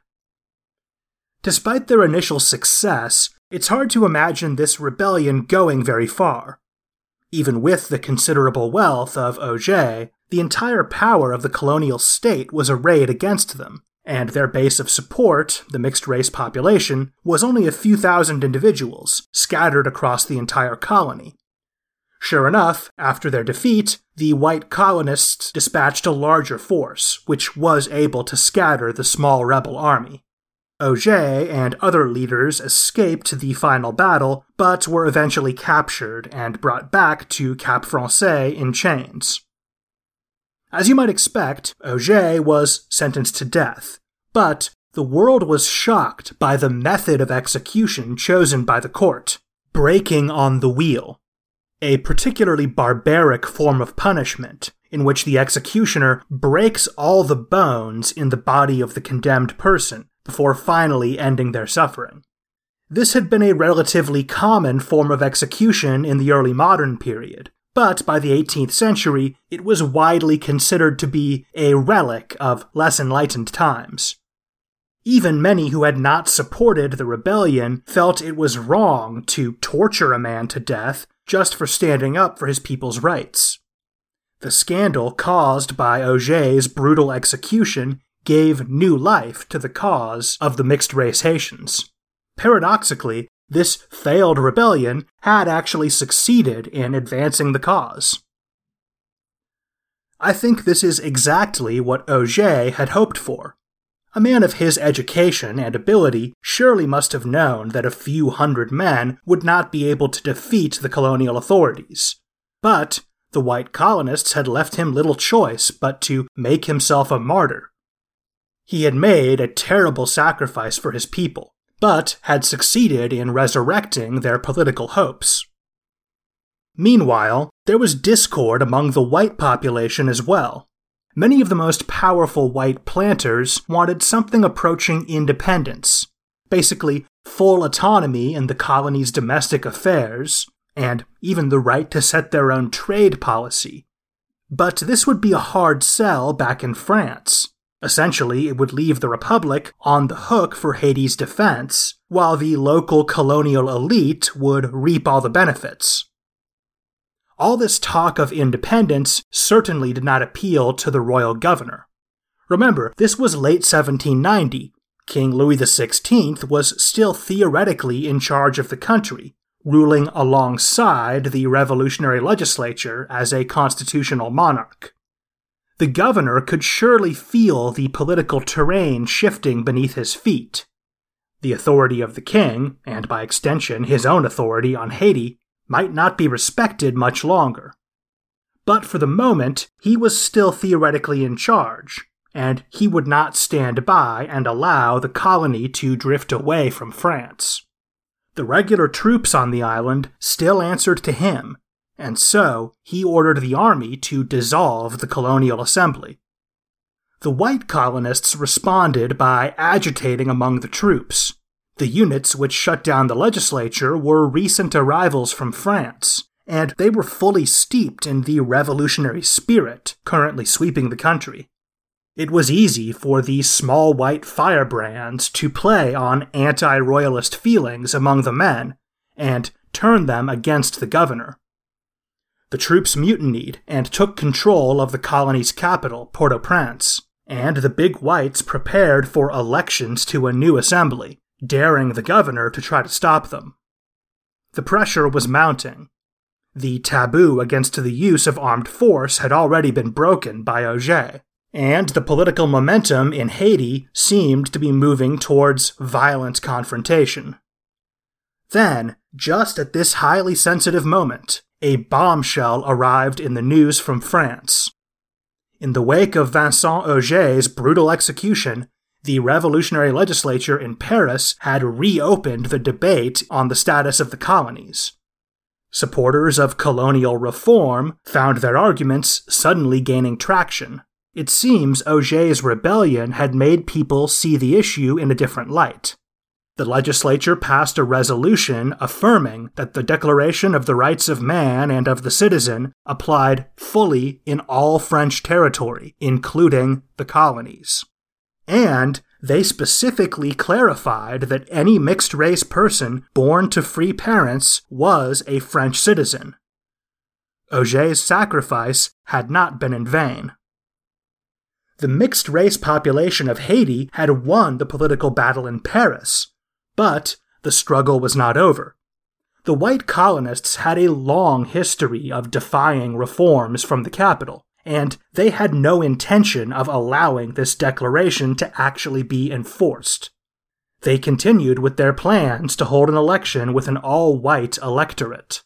Despite their initial success, it's hard to imagine this rebellion going very far. Even with the considerable wealth of Auger, the entire power of the colonial state was arrayed against them, and their base of support, the mixed-race population, was only a few thousand individuals, scattered across the entire colony. Sure enough, after their defeat, the white colonists dispatched a larger force, which was able to scatter the small rebel army. Auger and other leaders escaped the final battle, but were eventually captured and brought back to Cap Français in chains. As you might expect, Auger was sentenced to death, but the world was shocked by the method of execution chosen by the court, breaking on the wheel, a particularly barbaric form of punishment in which the executioner breaks all the bones in the body of the condemned person before finally ending their suffering. This had been a relatively common form of execution in the early modern period, but by the eighteenth century it was widely considered to be a relic of less enlightened times. Even many who had not supported the rebellion felt it was wrong to torture a man to death just for standing up for his people's rights. The scandal caused by Auger's brutal execution gave new life to the cause of the mixed-race Haitians. Paradoxically, this failed rebellion had actually succeeded in advancing the cause. I think this is exactly what Auger had hoped for. A man of his education and ability surely must have known that a few hundred men would not be able to defeat the colonial authorities. But the white colonists had left him little choice but to make himself a martyr. He had made a terrible sacrifice for his people, but had succeeded in resurrecting their political hopes. Meanwhile, there was discord among the white population as well. Many of the most powerful white planters wanted something approaching independence, basically full autonomy in the colony's domestic affairs, and even the right to set their own trade policy. But this would be a hard sell back in France. Essentially, it would leave the Republic on the hook for Haiti's defense, while the local colonial elite would reap all the benefits. All this talk of independence certainly did not appeal to the royal governor. Remember, this was late seventeen ninety. King Louis the sixteenth was still theoretically in charge of the country, ruling alongside the revolutionary legislature as a constitutional monarch. The governor could surely feel the political terrain shifting beneath his feet. The authority of the king, and by extension his own authority on Haiti, might not be respected much longer. But for the moment, he was still theoretically in charge, and he would not stand by and allow the colony to drift away from France. The regular troops on the island still answered to him, and so he ordered the army to dissolve the colonial assembly. The white colonists responded by agitating among the troops. The units which shut down the legislature were recent arrivals from France, and they were fully steeped in the revolutionary spirit currently sweeping the country. It was easy for these small white firebrands to play on anti-royalist feelings among the men and turn them against the governor. The troops mutinied and took control of the colony's capital, Port-au-Prince, and the big whites prepared for elections to a new assembly, daring the governor to try to stop them. The pressure was mounting. The taboo against the use of armed force had already been broken by Auger, and the political momentum in Haiti seemed to be moving towards violent confrontation. Then, just at this highly sensitive moment, a bombshell arrived in the news from France. In the wake of Vincent Auger's brutal execution, the revolutionary legislature in Paris had reopened the debate on the status of the colonies. Supporters of colonial reform found their arguments suddenly gaining traction. It seems Auger's rebellion had made people see the issue in a different light. The legislature passed a resolution affirming that the Declaration of the Rights of Man and of the Citizen applied fully in all French territory, including the colonies. And they specifically clarified that any mixed-race person born to free parents was a French citizen. Auger's sacrifice had not been in vain. The mixed-race population of Haiti had won the political battle in Paris, but the struggle was not over. The white colonists had a long history of defying reforms from the capital, and they had no intention of allowing this declaration to actually be enforced. They continued with their plans to hold an election with an all-white electorate.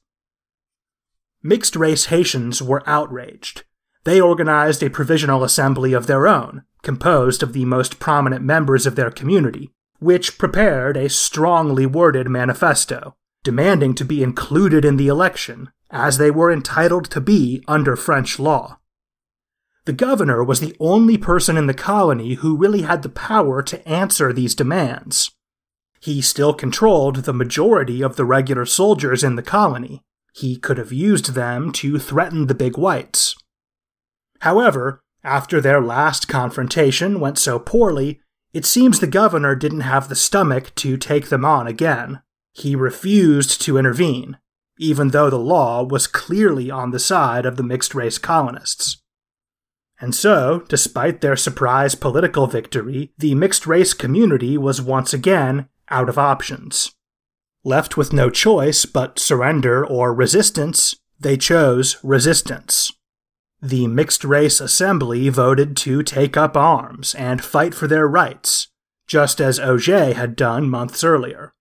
Mixed-race Haitians were outraged. They organized a provisional assembly of their own, composed of the most prominent members of their community, which prepared a strongly worded manifesto, demanding to be included in the election, as they were entitled to be under French law. The governor was the only person in the colony who really had the power to answer these demands. He still controlled the majority of the regular soldiers in the colony. He could have used them to threaten the big whites. However, after their last confrontation went so poorly, it seems the governor didn't have the stomach to take them on again. He refused to intervene, even though the law was clearly on the side of the mixed-race colonists. And so, despite their surprise political victory, the mixed-race community was once again out of options. Left with no choice but surrender or resistance, they chose resistance. The mixed-race assembly voted to take up arms and fight for their rights, just as Auger had done months earlier.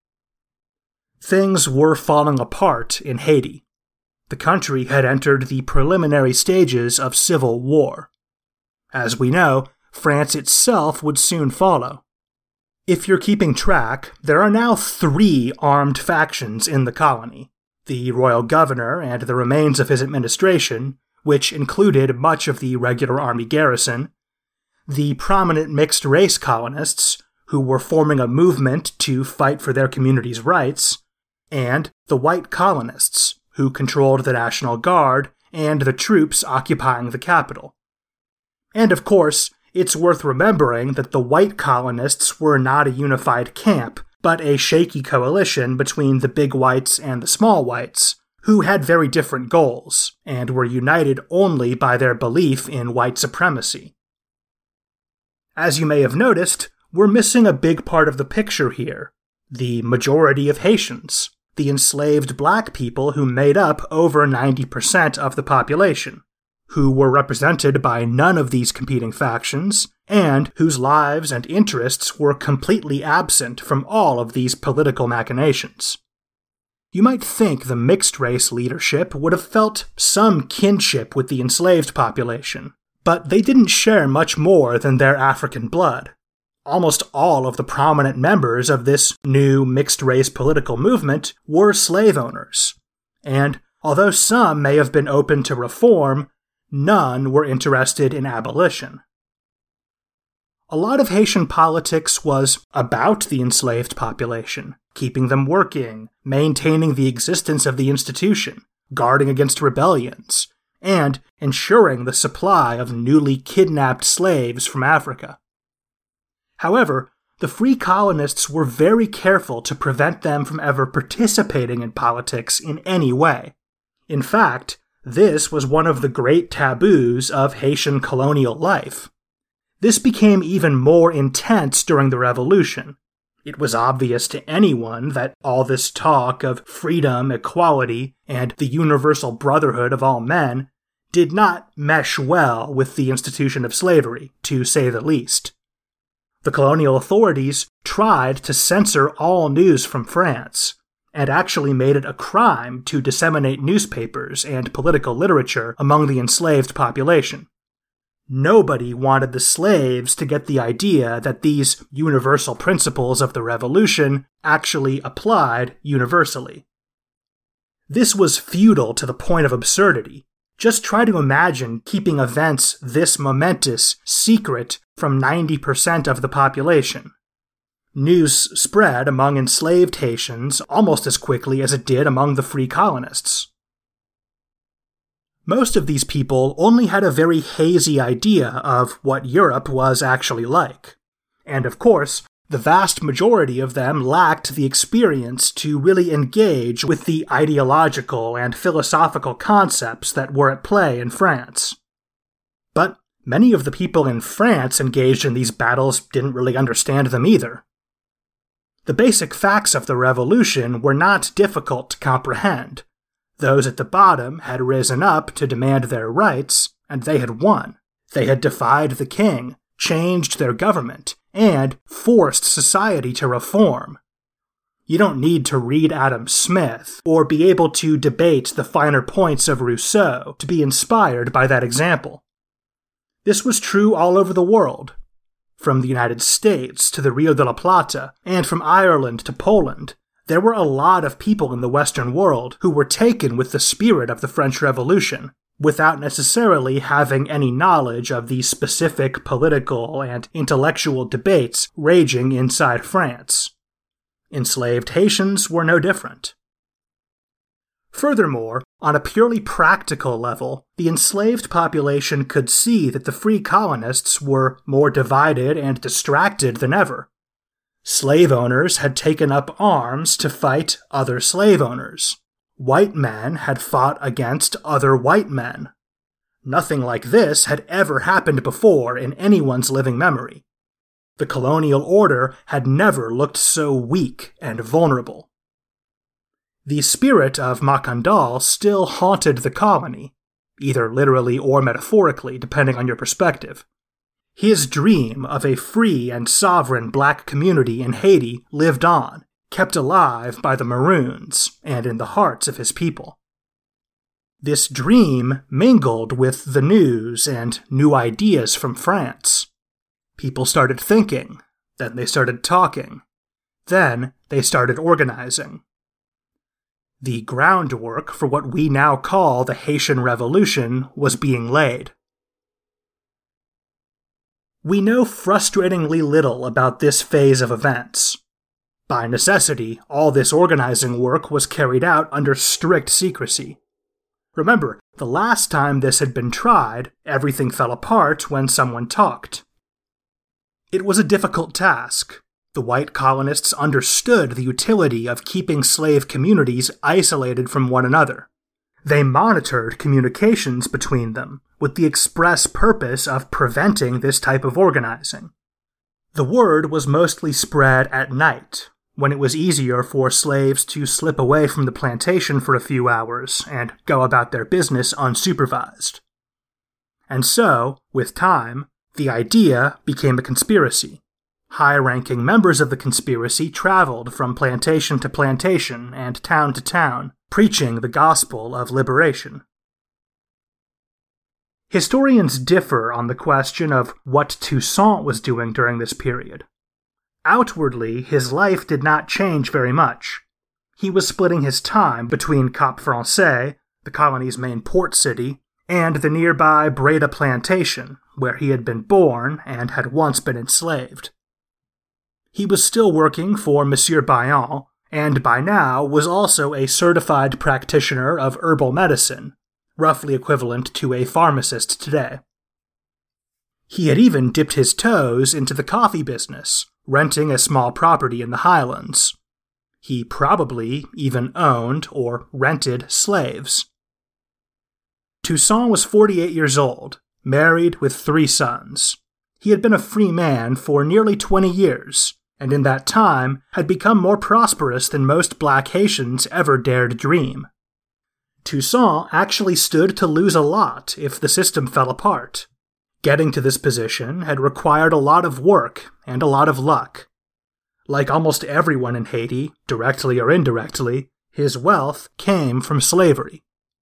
Things were falling apart in Haiti. The country had entered the preliminary stages of civil war. As we know, France itself would soon follow. If you're keeping track, there are now three armed factions in the colony: the royal governor and the remains of his administration, which included much of the regular army garrison, the prominent mixed-race colonists, who were forming a movement to fight for their community's rights, and the white colonists, who controlled the National Guard and the troops occupying the capital. And of course, it's worth remembering that the white colonists were not a unified camp, but a shaky coalition between the big whites and the small whites, who had very different goals, and were united only by their belief in white supremacy. As you may have noticed, we're missing a big part of the picture here: the majority of Haitians, the enslaved black people who made up over ninety percent of the population, who were represented by none of these competing factions, and whose lives and interests were completely absent from all of these political machinations. You might think the mixed-race leadership would have felt some kinship with the enslaved population, but they didn't share much more than their African blood. Almost all of the prominent members of this new mixed-race political movement were slave owners, and although some may have been open to reform, none were interested in abolition. A lot of Haitian politics was about the enslaved population, keeping them working, maintaining the existence of the institution, guarding against rebellions, and ensuring the supply of newly kidnapped slaves from Africa. However, the free colonists were very careful to prevent them from ever participating in politics in any way. In fact, this was one of the great taboos of Haitian colonial life. This became even more intense during the Revolution. It was obvious to anyone that all this talk of freedom, equality, and the universal brotherhood of all men did not mesh well with the institution of slavery, to say the least. The colonial authorities tried to censor all news from France, and actually made it a crime to disseminate newspapers and political literature among the enslaved population. Nobody wanted the slaves to get the idea that these universal principles of the Revolution actually applied universally. This was futile to the point of absurdity. Just try to imagine keeping events this momentous secret from ninety percent of the population. News spread among enslaved Haitians almost as quickly as it did among the free colonists. Most of these people only had a very hazy idea of what Europe was actually like. And of course, the vast majority of them lacked the experience to really engage with the ideological and philosophical concepts that were at play in France. But many of the people in France engaged in these battles didn't really understand them either. The basic facts of the revolution were not difficult to comprehend. Those at the bottom had risen up to demand their rights, and they had won. They had defied the king, changed their government, and forced society to reform. You don't need to read Adam Smith or be able to debate the finer points of Rousseau to be inspired by that example. This was true all over the world, from the United States to the Rio de la Plata, and from Ireland to Poland. There were a lot of people in the Western world who were taken with the spirit of the French Revolution, without necessarily having any knowledge of the specific political and intellectual debates raging inside France. Enslaved Haitians were no different. Furthermore, on a purely practical level, the enslaved population could see that the free colonists were more divided and distracted than ever. Slave owners had taken up arms to fight other slave owners. White men had fought against other white men. Nothing like this had ever happened before in anyone's living memory. The colonial order had never looked so weak and vulnerable. The spirit of Macandal still haunted the colony, either literally or metaphorically, depending on your perspective. His dream of a free and sovereign black community in Haiti lived on, kept alive by the Maroons and in the hearts of his people. This dream mingled with the news and new ideas from France. People started thinking, then they started talking, then they started organizing. The groundwork for what we now call the Haitian Revolution was being laid. We know frustratingly little about this phase of events. By necessity, all this organizing work was carried out under strict secrecy. Remember, the last time this had been tried, everything fell apart when someone talked. It was a difficult task. The white colonists understood the utility of keeping slave communities isolated from one another. They monitored communications between them, with the express purpose of preventing this type of organizing. The word was mostly spread at night, when it was easier for slaves to slip away from the plantation for a few hours and go about their business unsupervised. And so, with time, the idea became a conspiracy. High-ranking members of the conspiracy traveled from plantation to plantation and town to town, preaching the gospel of liberation. Historians differ on the question of what Toussaint was doing during this period. Outwardly, his life did not change very much. He was splitting his time between Cap Français, the colony's main port city, and the nearby Breda Plantation, where he had been born and had once been enslaved. He was still working for Monsieur Bayon, and by now was also a certified practitioner of herbal medicine, roughly equivalent to a pharmacist today. He had even dipped his toes into the coffee business, renting a small property in the Highlands. He probably even owned or rented slaves. Toussaint was forty-eight years old, married with three sons. He had been a free man for nearly twenty years, and in that time had become more prosperous than most black Haitians ever dared dream. Toussaint actually stood to lose a lot if the system fell apart. Getting to this position had required a lot of work and a lot of luck. Like almost everyone in Haiti, directly or indirectly, his wealth came from slavery.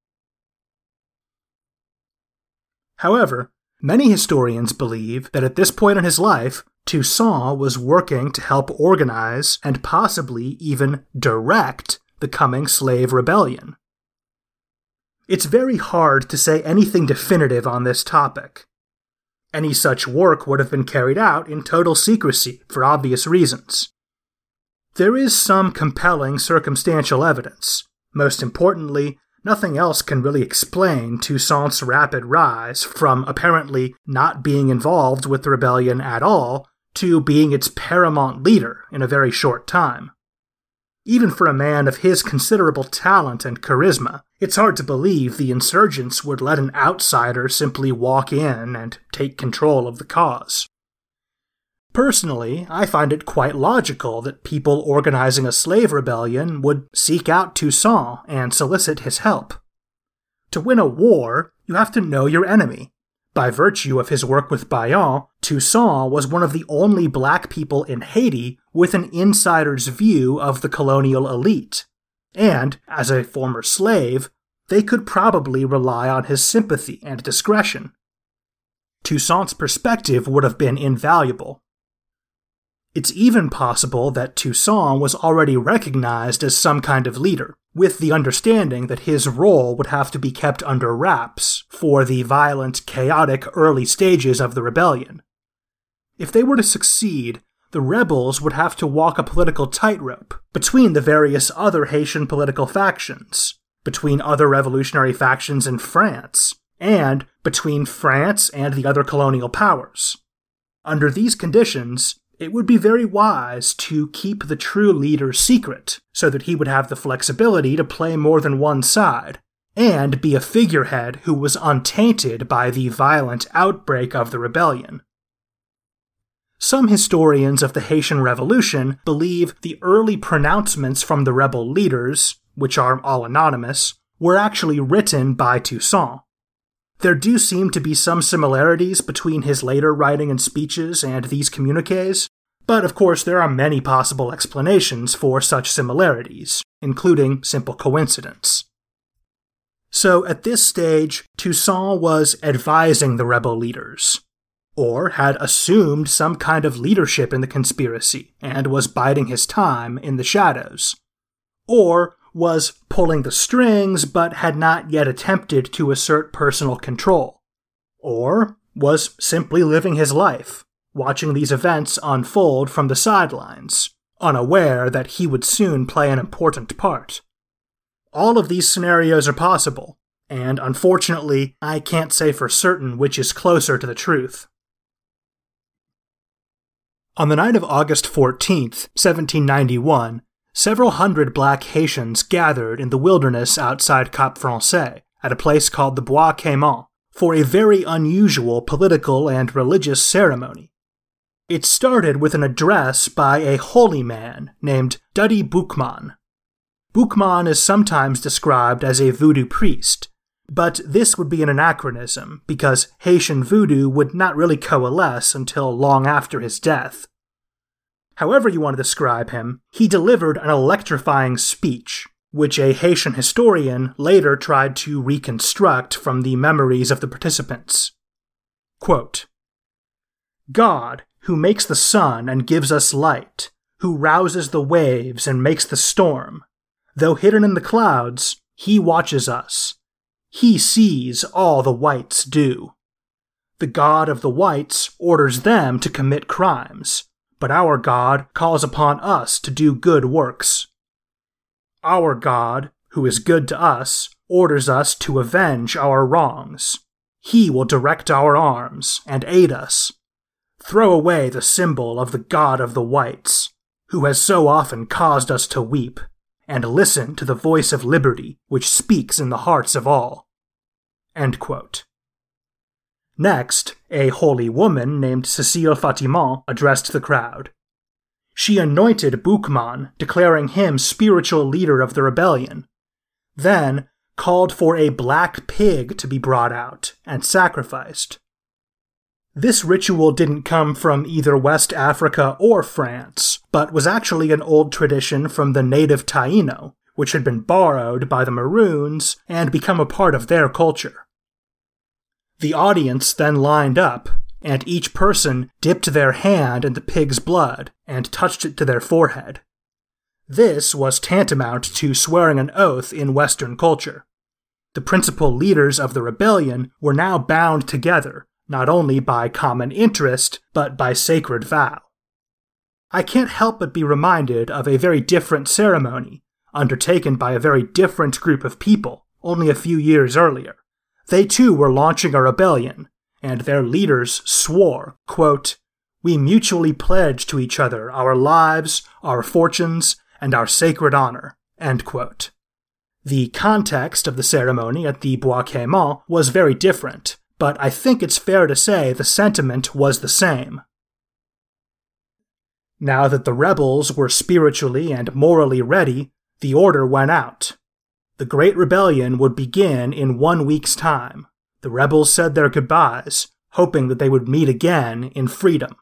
However, many historians believe that at this point in his life, Toussaint was working to help organize and possibly even direct the coming slave rebellion. It's very hard to say anything definitive on this topic. Any such work would have been carried out in total secrecy for obvious reasons. There is some compelling circumstantial evidence. Most importantly, nothing else can really explain Toussaint's rapid rise from apparently not being involved with the rebellion at all to being its paramount leader in a very short time. Even for a man of his considerable talent and charisma, it's hard to believe the insurgents would let an outsider simply walk in and take control of the cause. Personally, I find it quite logical that people organizing a slave rebellion would seek out Toussaint and solicit his help. To win a war, you have to know your enemy. By virtue of his work with Bayon, Toussaint was one of the only black people in Haiti with an insider's view of the colonial elite, and, as a former slave, they could probably rely on his sympathy and discretion. Toussaint's perspective would have been invaluable. It's even possible that Toussaint was already recognized as some kind of leader, with the understanding that his role would have to be kept under wraps for the violent, chaotic early stages of the rebellion. If they were to succeed, the rebels would have to walk a political tightrope between the various other Haitian political factions, between other revolutionary factions in France, and between France and the other colonial powers. Under these conditions, it would be very wise to keep the true leader secret, so that he would have the flexibility to play more than one side, and be a figurehead who was untainted by the violent outbreak of the rebellion. Some historians of the Haitian Revolution believe the early pronouncements from the rebel leaders, which are all anonymous, were actually written by Toussaint. There do seem to be some similarities between his later writing and speeches and these communiques, but of course there are many possible explanations for such similarities, including simple coincidence. So at this stage, Toussaint was advising the rebel leaders, or had assumed some kind of leadership in the conspiracy and was biding his time in the shadows, or was pulling the strings but had not yet attempted to assert personal control, or was simply living his life, watching these events unfold from the sidelines, unaware that he would soon play an important part. All of these scenarios are possible, and unfortunately, I can't say for certain which is closer to the truth. On the night of August fourteenth, seventeen ninety-one, several hundred black Haitians gathered in the wilderness outside Cap Français, at a place called the Bois Caimont, for a very unusual political and religious ceremony. It started with an address by a holy man named Duddy Boukman. Boukman is sometimes described as a voodoo priest, but this would be an anachronism because Haitian voodoo would not really coalesce until long after his death. However you want to describe him, he delivered an electrifying speech, which a Haitian historian later tried to reconstruct from the memories of the participants. Quote, God, who makes the sun and gives us light, who rouses the waves and makes the storm, though hidden in the clouds, he watches us, He sees all the whites do. The God of the whites orders them to commit crimes, but our God calls upon us to do good works. Our God, who is good to us, orders us to avenge our wrongs. He will direct our arms and aid us. Throw away the symbol of the God of the whites, who has so often caused us to weep, and listen to the voice of liberty which speaks in the hearts of all." End quote. Next, a holy woman named Cécile Fatiman addressed the crowd. She anointed Boukman, declaring him spiritual leader of the rebellion, then called for a black pig to be brought out and sacrificed. This ritual didn't come from either West Africa or France, but was actually an old tradition from the native Taino, which had been borrowed by the Maroons and become a part of their culture. The audience then lined up, and each person dipped their hand in the pig's blood and touched it to their forehead. This was tantamount to swearing an oath in Western culture. The principal leaders of the rebellion were now bound together, not only by common interest, but by sacred vow. I can't help but be reminded of a very different ceremony, undertaken by a very different group of people only a few years earlier. They too were launching a rebellion, and their leaders swore, quote, "We mutually pledge to each other our lives, our fortunes, and our sacred honor." End quote. The context of the ceremony at the Bois Cayman was very different, but I think it's fair to say the sentiment was the same. Now that the rebels were spiritually and morally ready, the order went out. The Great Rebellion would begin in one week's time. The rebels said their goodbyes, hoping that they would meet again in freedom.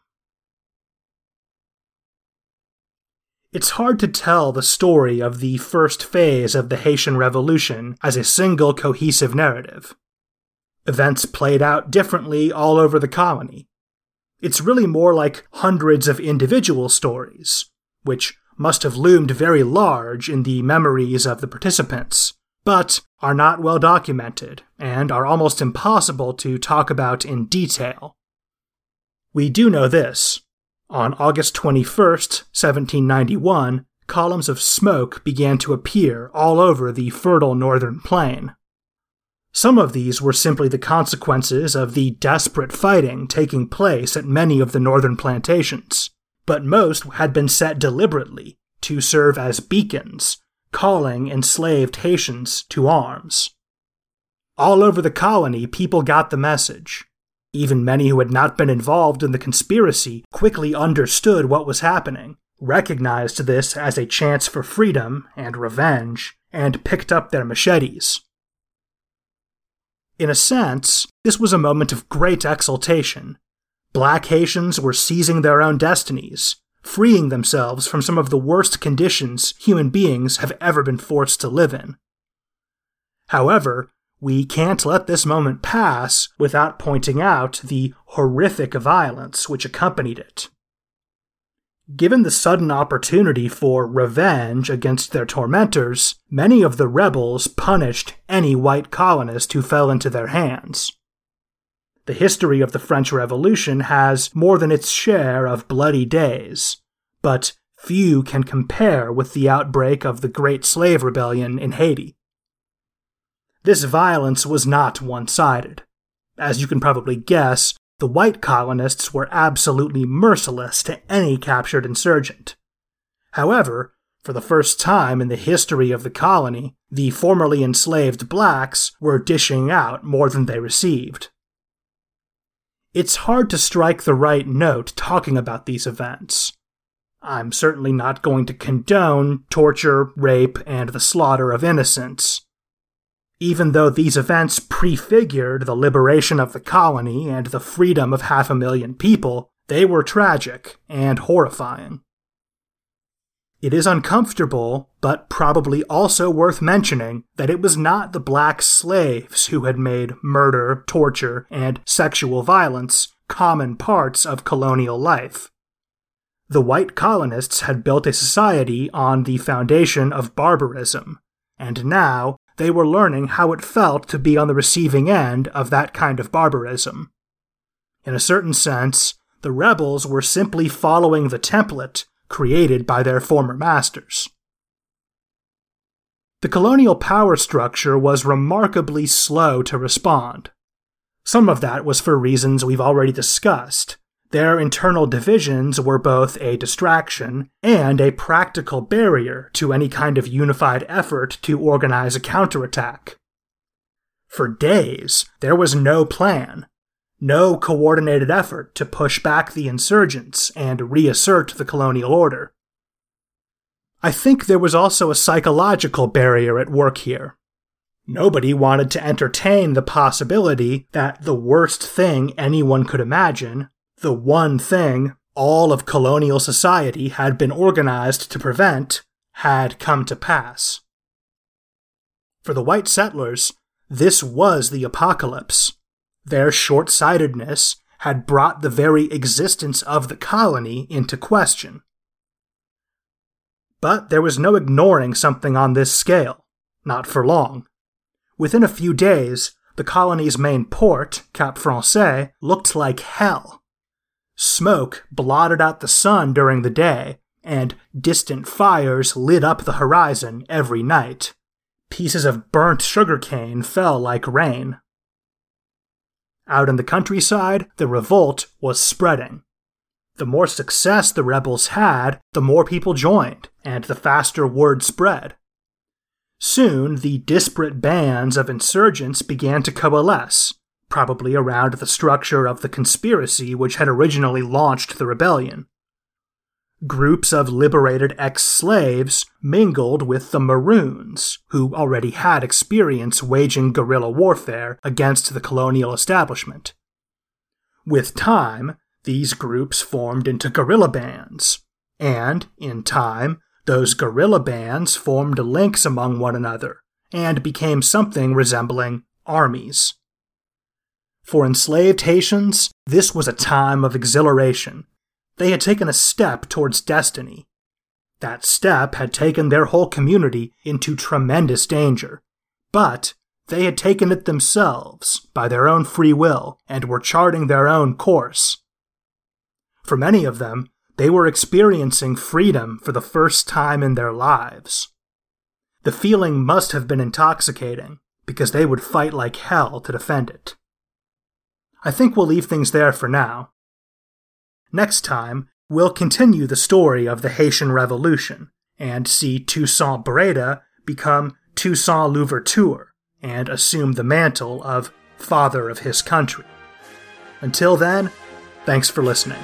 It's hard to tell the story of the first phase of the Haitian Revolution as a single cohesive narrative. Events played out differently all over the colony. It's really more like hundreds of individual stories, which must have loomed very large in the memories of the participants, but are not well documented and are almost impossible to talk about in detail. We do know this. On August twenty-first, seventeen ninety-one, columns of smoke began to appear all over the fertile northern plain. Some of these were simply the consequences of the desperate fighting taking place at many of the northern plantations, but most had been set deliberately to serve as beacons, calling enslaved Haitians to arms. All over the colony, people got the message. Even many who had not been involved in the conspiracy quickly understood what was happening, recognized this as a chance for freedom and revenge, and picked up their machetes. In a sense, this was a moment of great exultation. Black Haitians were seizing their own destinies, freeing themselves from some of the worst conditions human beings have ever been forced to live in. However, we can't let this moment pass without pointing out the horrific violence which accompanied it. Given the sudden opportunity for revenge against their tormentors, many of the rebels punished any white colonist who fell into their hands. The history of the French Revolution has more than its share of bloody days, but few can compare with the outbreak of the Great Slave Rebellion in Haiti. This violence was not one-sided. As you can probably guess, the white colonists were absolutely merciless to any captured insurgent. However, for the first time in the history of the colony, the formerly enslaved blacks were dishing out more than they received. It's hard to strike the right note talking about these events. I'm certainly not going to condone torture, rape, and the slaughter of innocents. Even though these events prefigured the liberation of the colony and the freedom of half a million people, they were tragic and horrifying. It is uncomfortable, but probably also worth mentioning, that it was not the black slaves who had made murder, torture, and sexual violence common parts of colonial life. The white colonists had built a society on the foundation of barbarism, and now they were learning how it felt to be on the receiving end of that kind of barbarism. In a certain sense, the rebels were simply following the template created by their former masters. The colonial power structure was remarkably slow to respond. Some of that was for reasons we've already discussed. Their internal divisions were both a distraction and a practical barrier to any kind of unified effort to organize a counterattack. For days, there was no plan, no coordinated effort to push back the insurgents and reassert the colonial order. I think there was also a psychological barrier at work here. Nobody wanted to entertain the possibility that the worst thing anyone could imagine, the one thing all of colonial society had been organized to prevent, had come to pass. For the white settlers, this was the apocalypse. Their short-sightedness had brought the very existence of the colony into question. But there was no ignoring something on this scale, not for long. Within a few days, the colony's main port, Cap Français, looked like hell. Smoke blotted out the sun during the day, and distant fires lit up the horizon every night. Pieces of burnt sugarcane fell like rain. Out in the countryside, the revolt was spreading. The more success the rebels had, the more people joined, and the faster word spread. Soon, the disparate bands of insurgents began to coalesce, probably around the structure of the conspiracy which had originally launched the rebellion. Groups of liberated ex-slaves mingled with the Maroons, who already had experience waging guerrilla warfare against the colonial establishment. With time, these groups formed into guerrilla bands, and, in time, those guerrilla bands formed links among one another, and became something resembling armies. For enslaved Haitians, this was a time of exhilaration. They had taken a step towards destiny. That step had taken their whole community into tremendous danger, but they had taken it themselves by their own free will and were charting their own course. For many of them, they were experiencing freedom for the first time in their lives. The feeling must have been intoxicating, because they would fight like hell to defend it. I think we'll leave things there for now. Next time, we'll continue the story of the Haitian Revolution, and see Toussaint Breda become Toussaint Louverture, and assume the mantle of Father of his country. Until then, thanks for listening.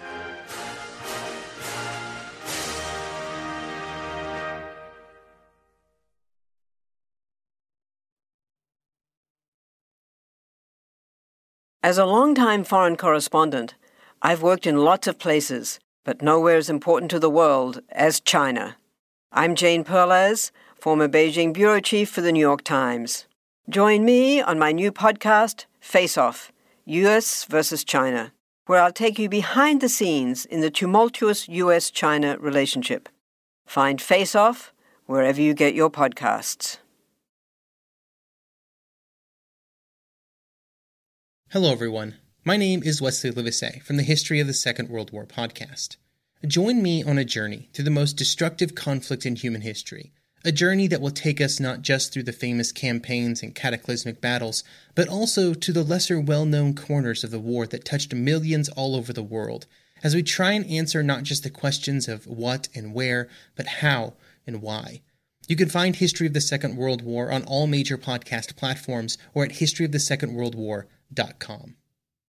As a longtime foreign correspondent, I've worked in lots of places, but nowhere as important to the world as China. I'm Jane Perlez, former Beijing bureau chief for the New York Times. Join me on my new podcast, Face Off, U S versus China, where I'll take you behind the scenes in the tumultuous U S China relationship. Find Face Off wherever you get your podcasts. Hello, everyone. My name is Wesley Livesey from the History of the Second World War podcast. Join me on a journey through the most destructive conflict in human history, a journey that will take us not just through the famous campaigns and cataclysmic battles, but also to the lesser well-known corners of the war that touched millions all over the world, as we try and answer not just the questions of what and where, but how and why. You can find History of the Second World War on all major podcast platforms or at history of the second world war dot com.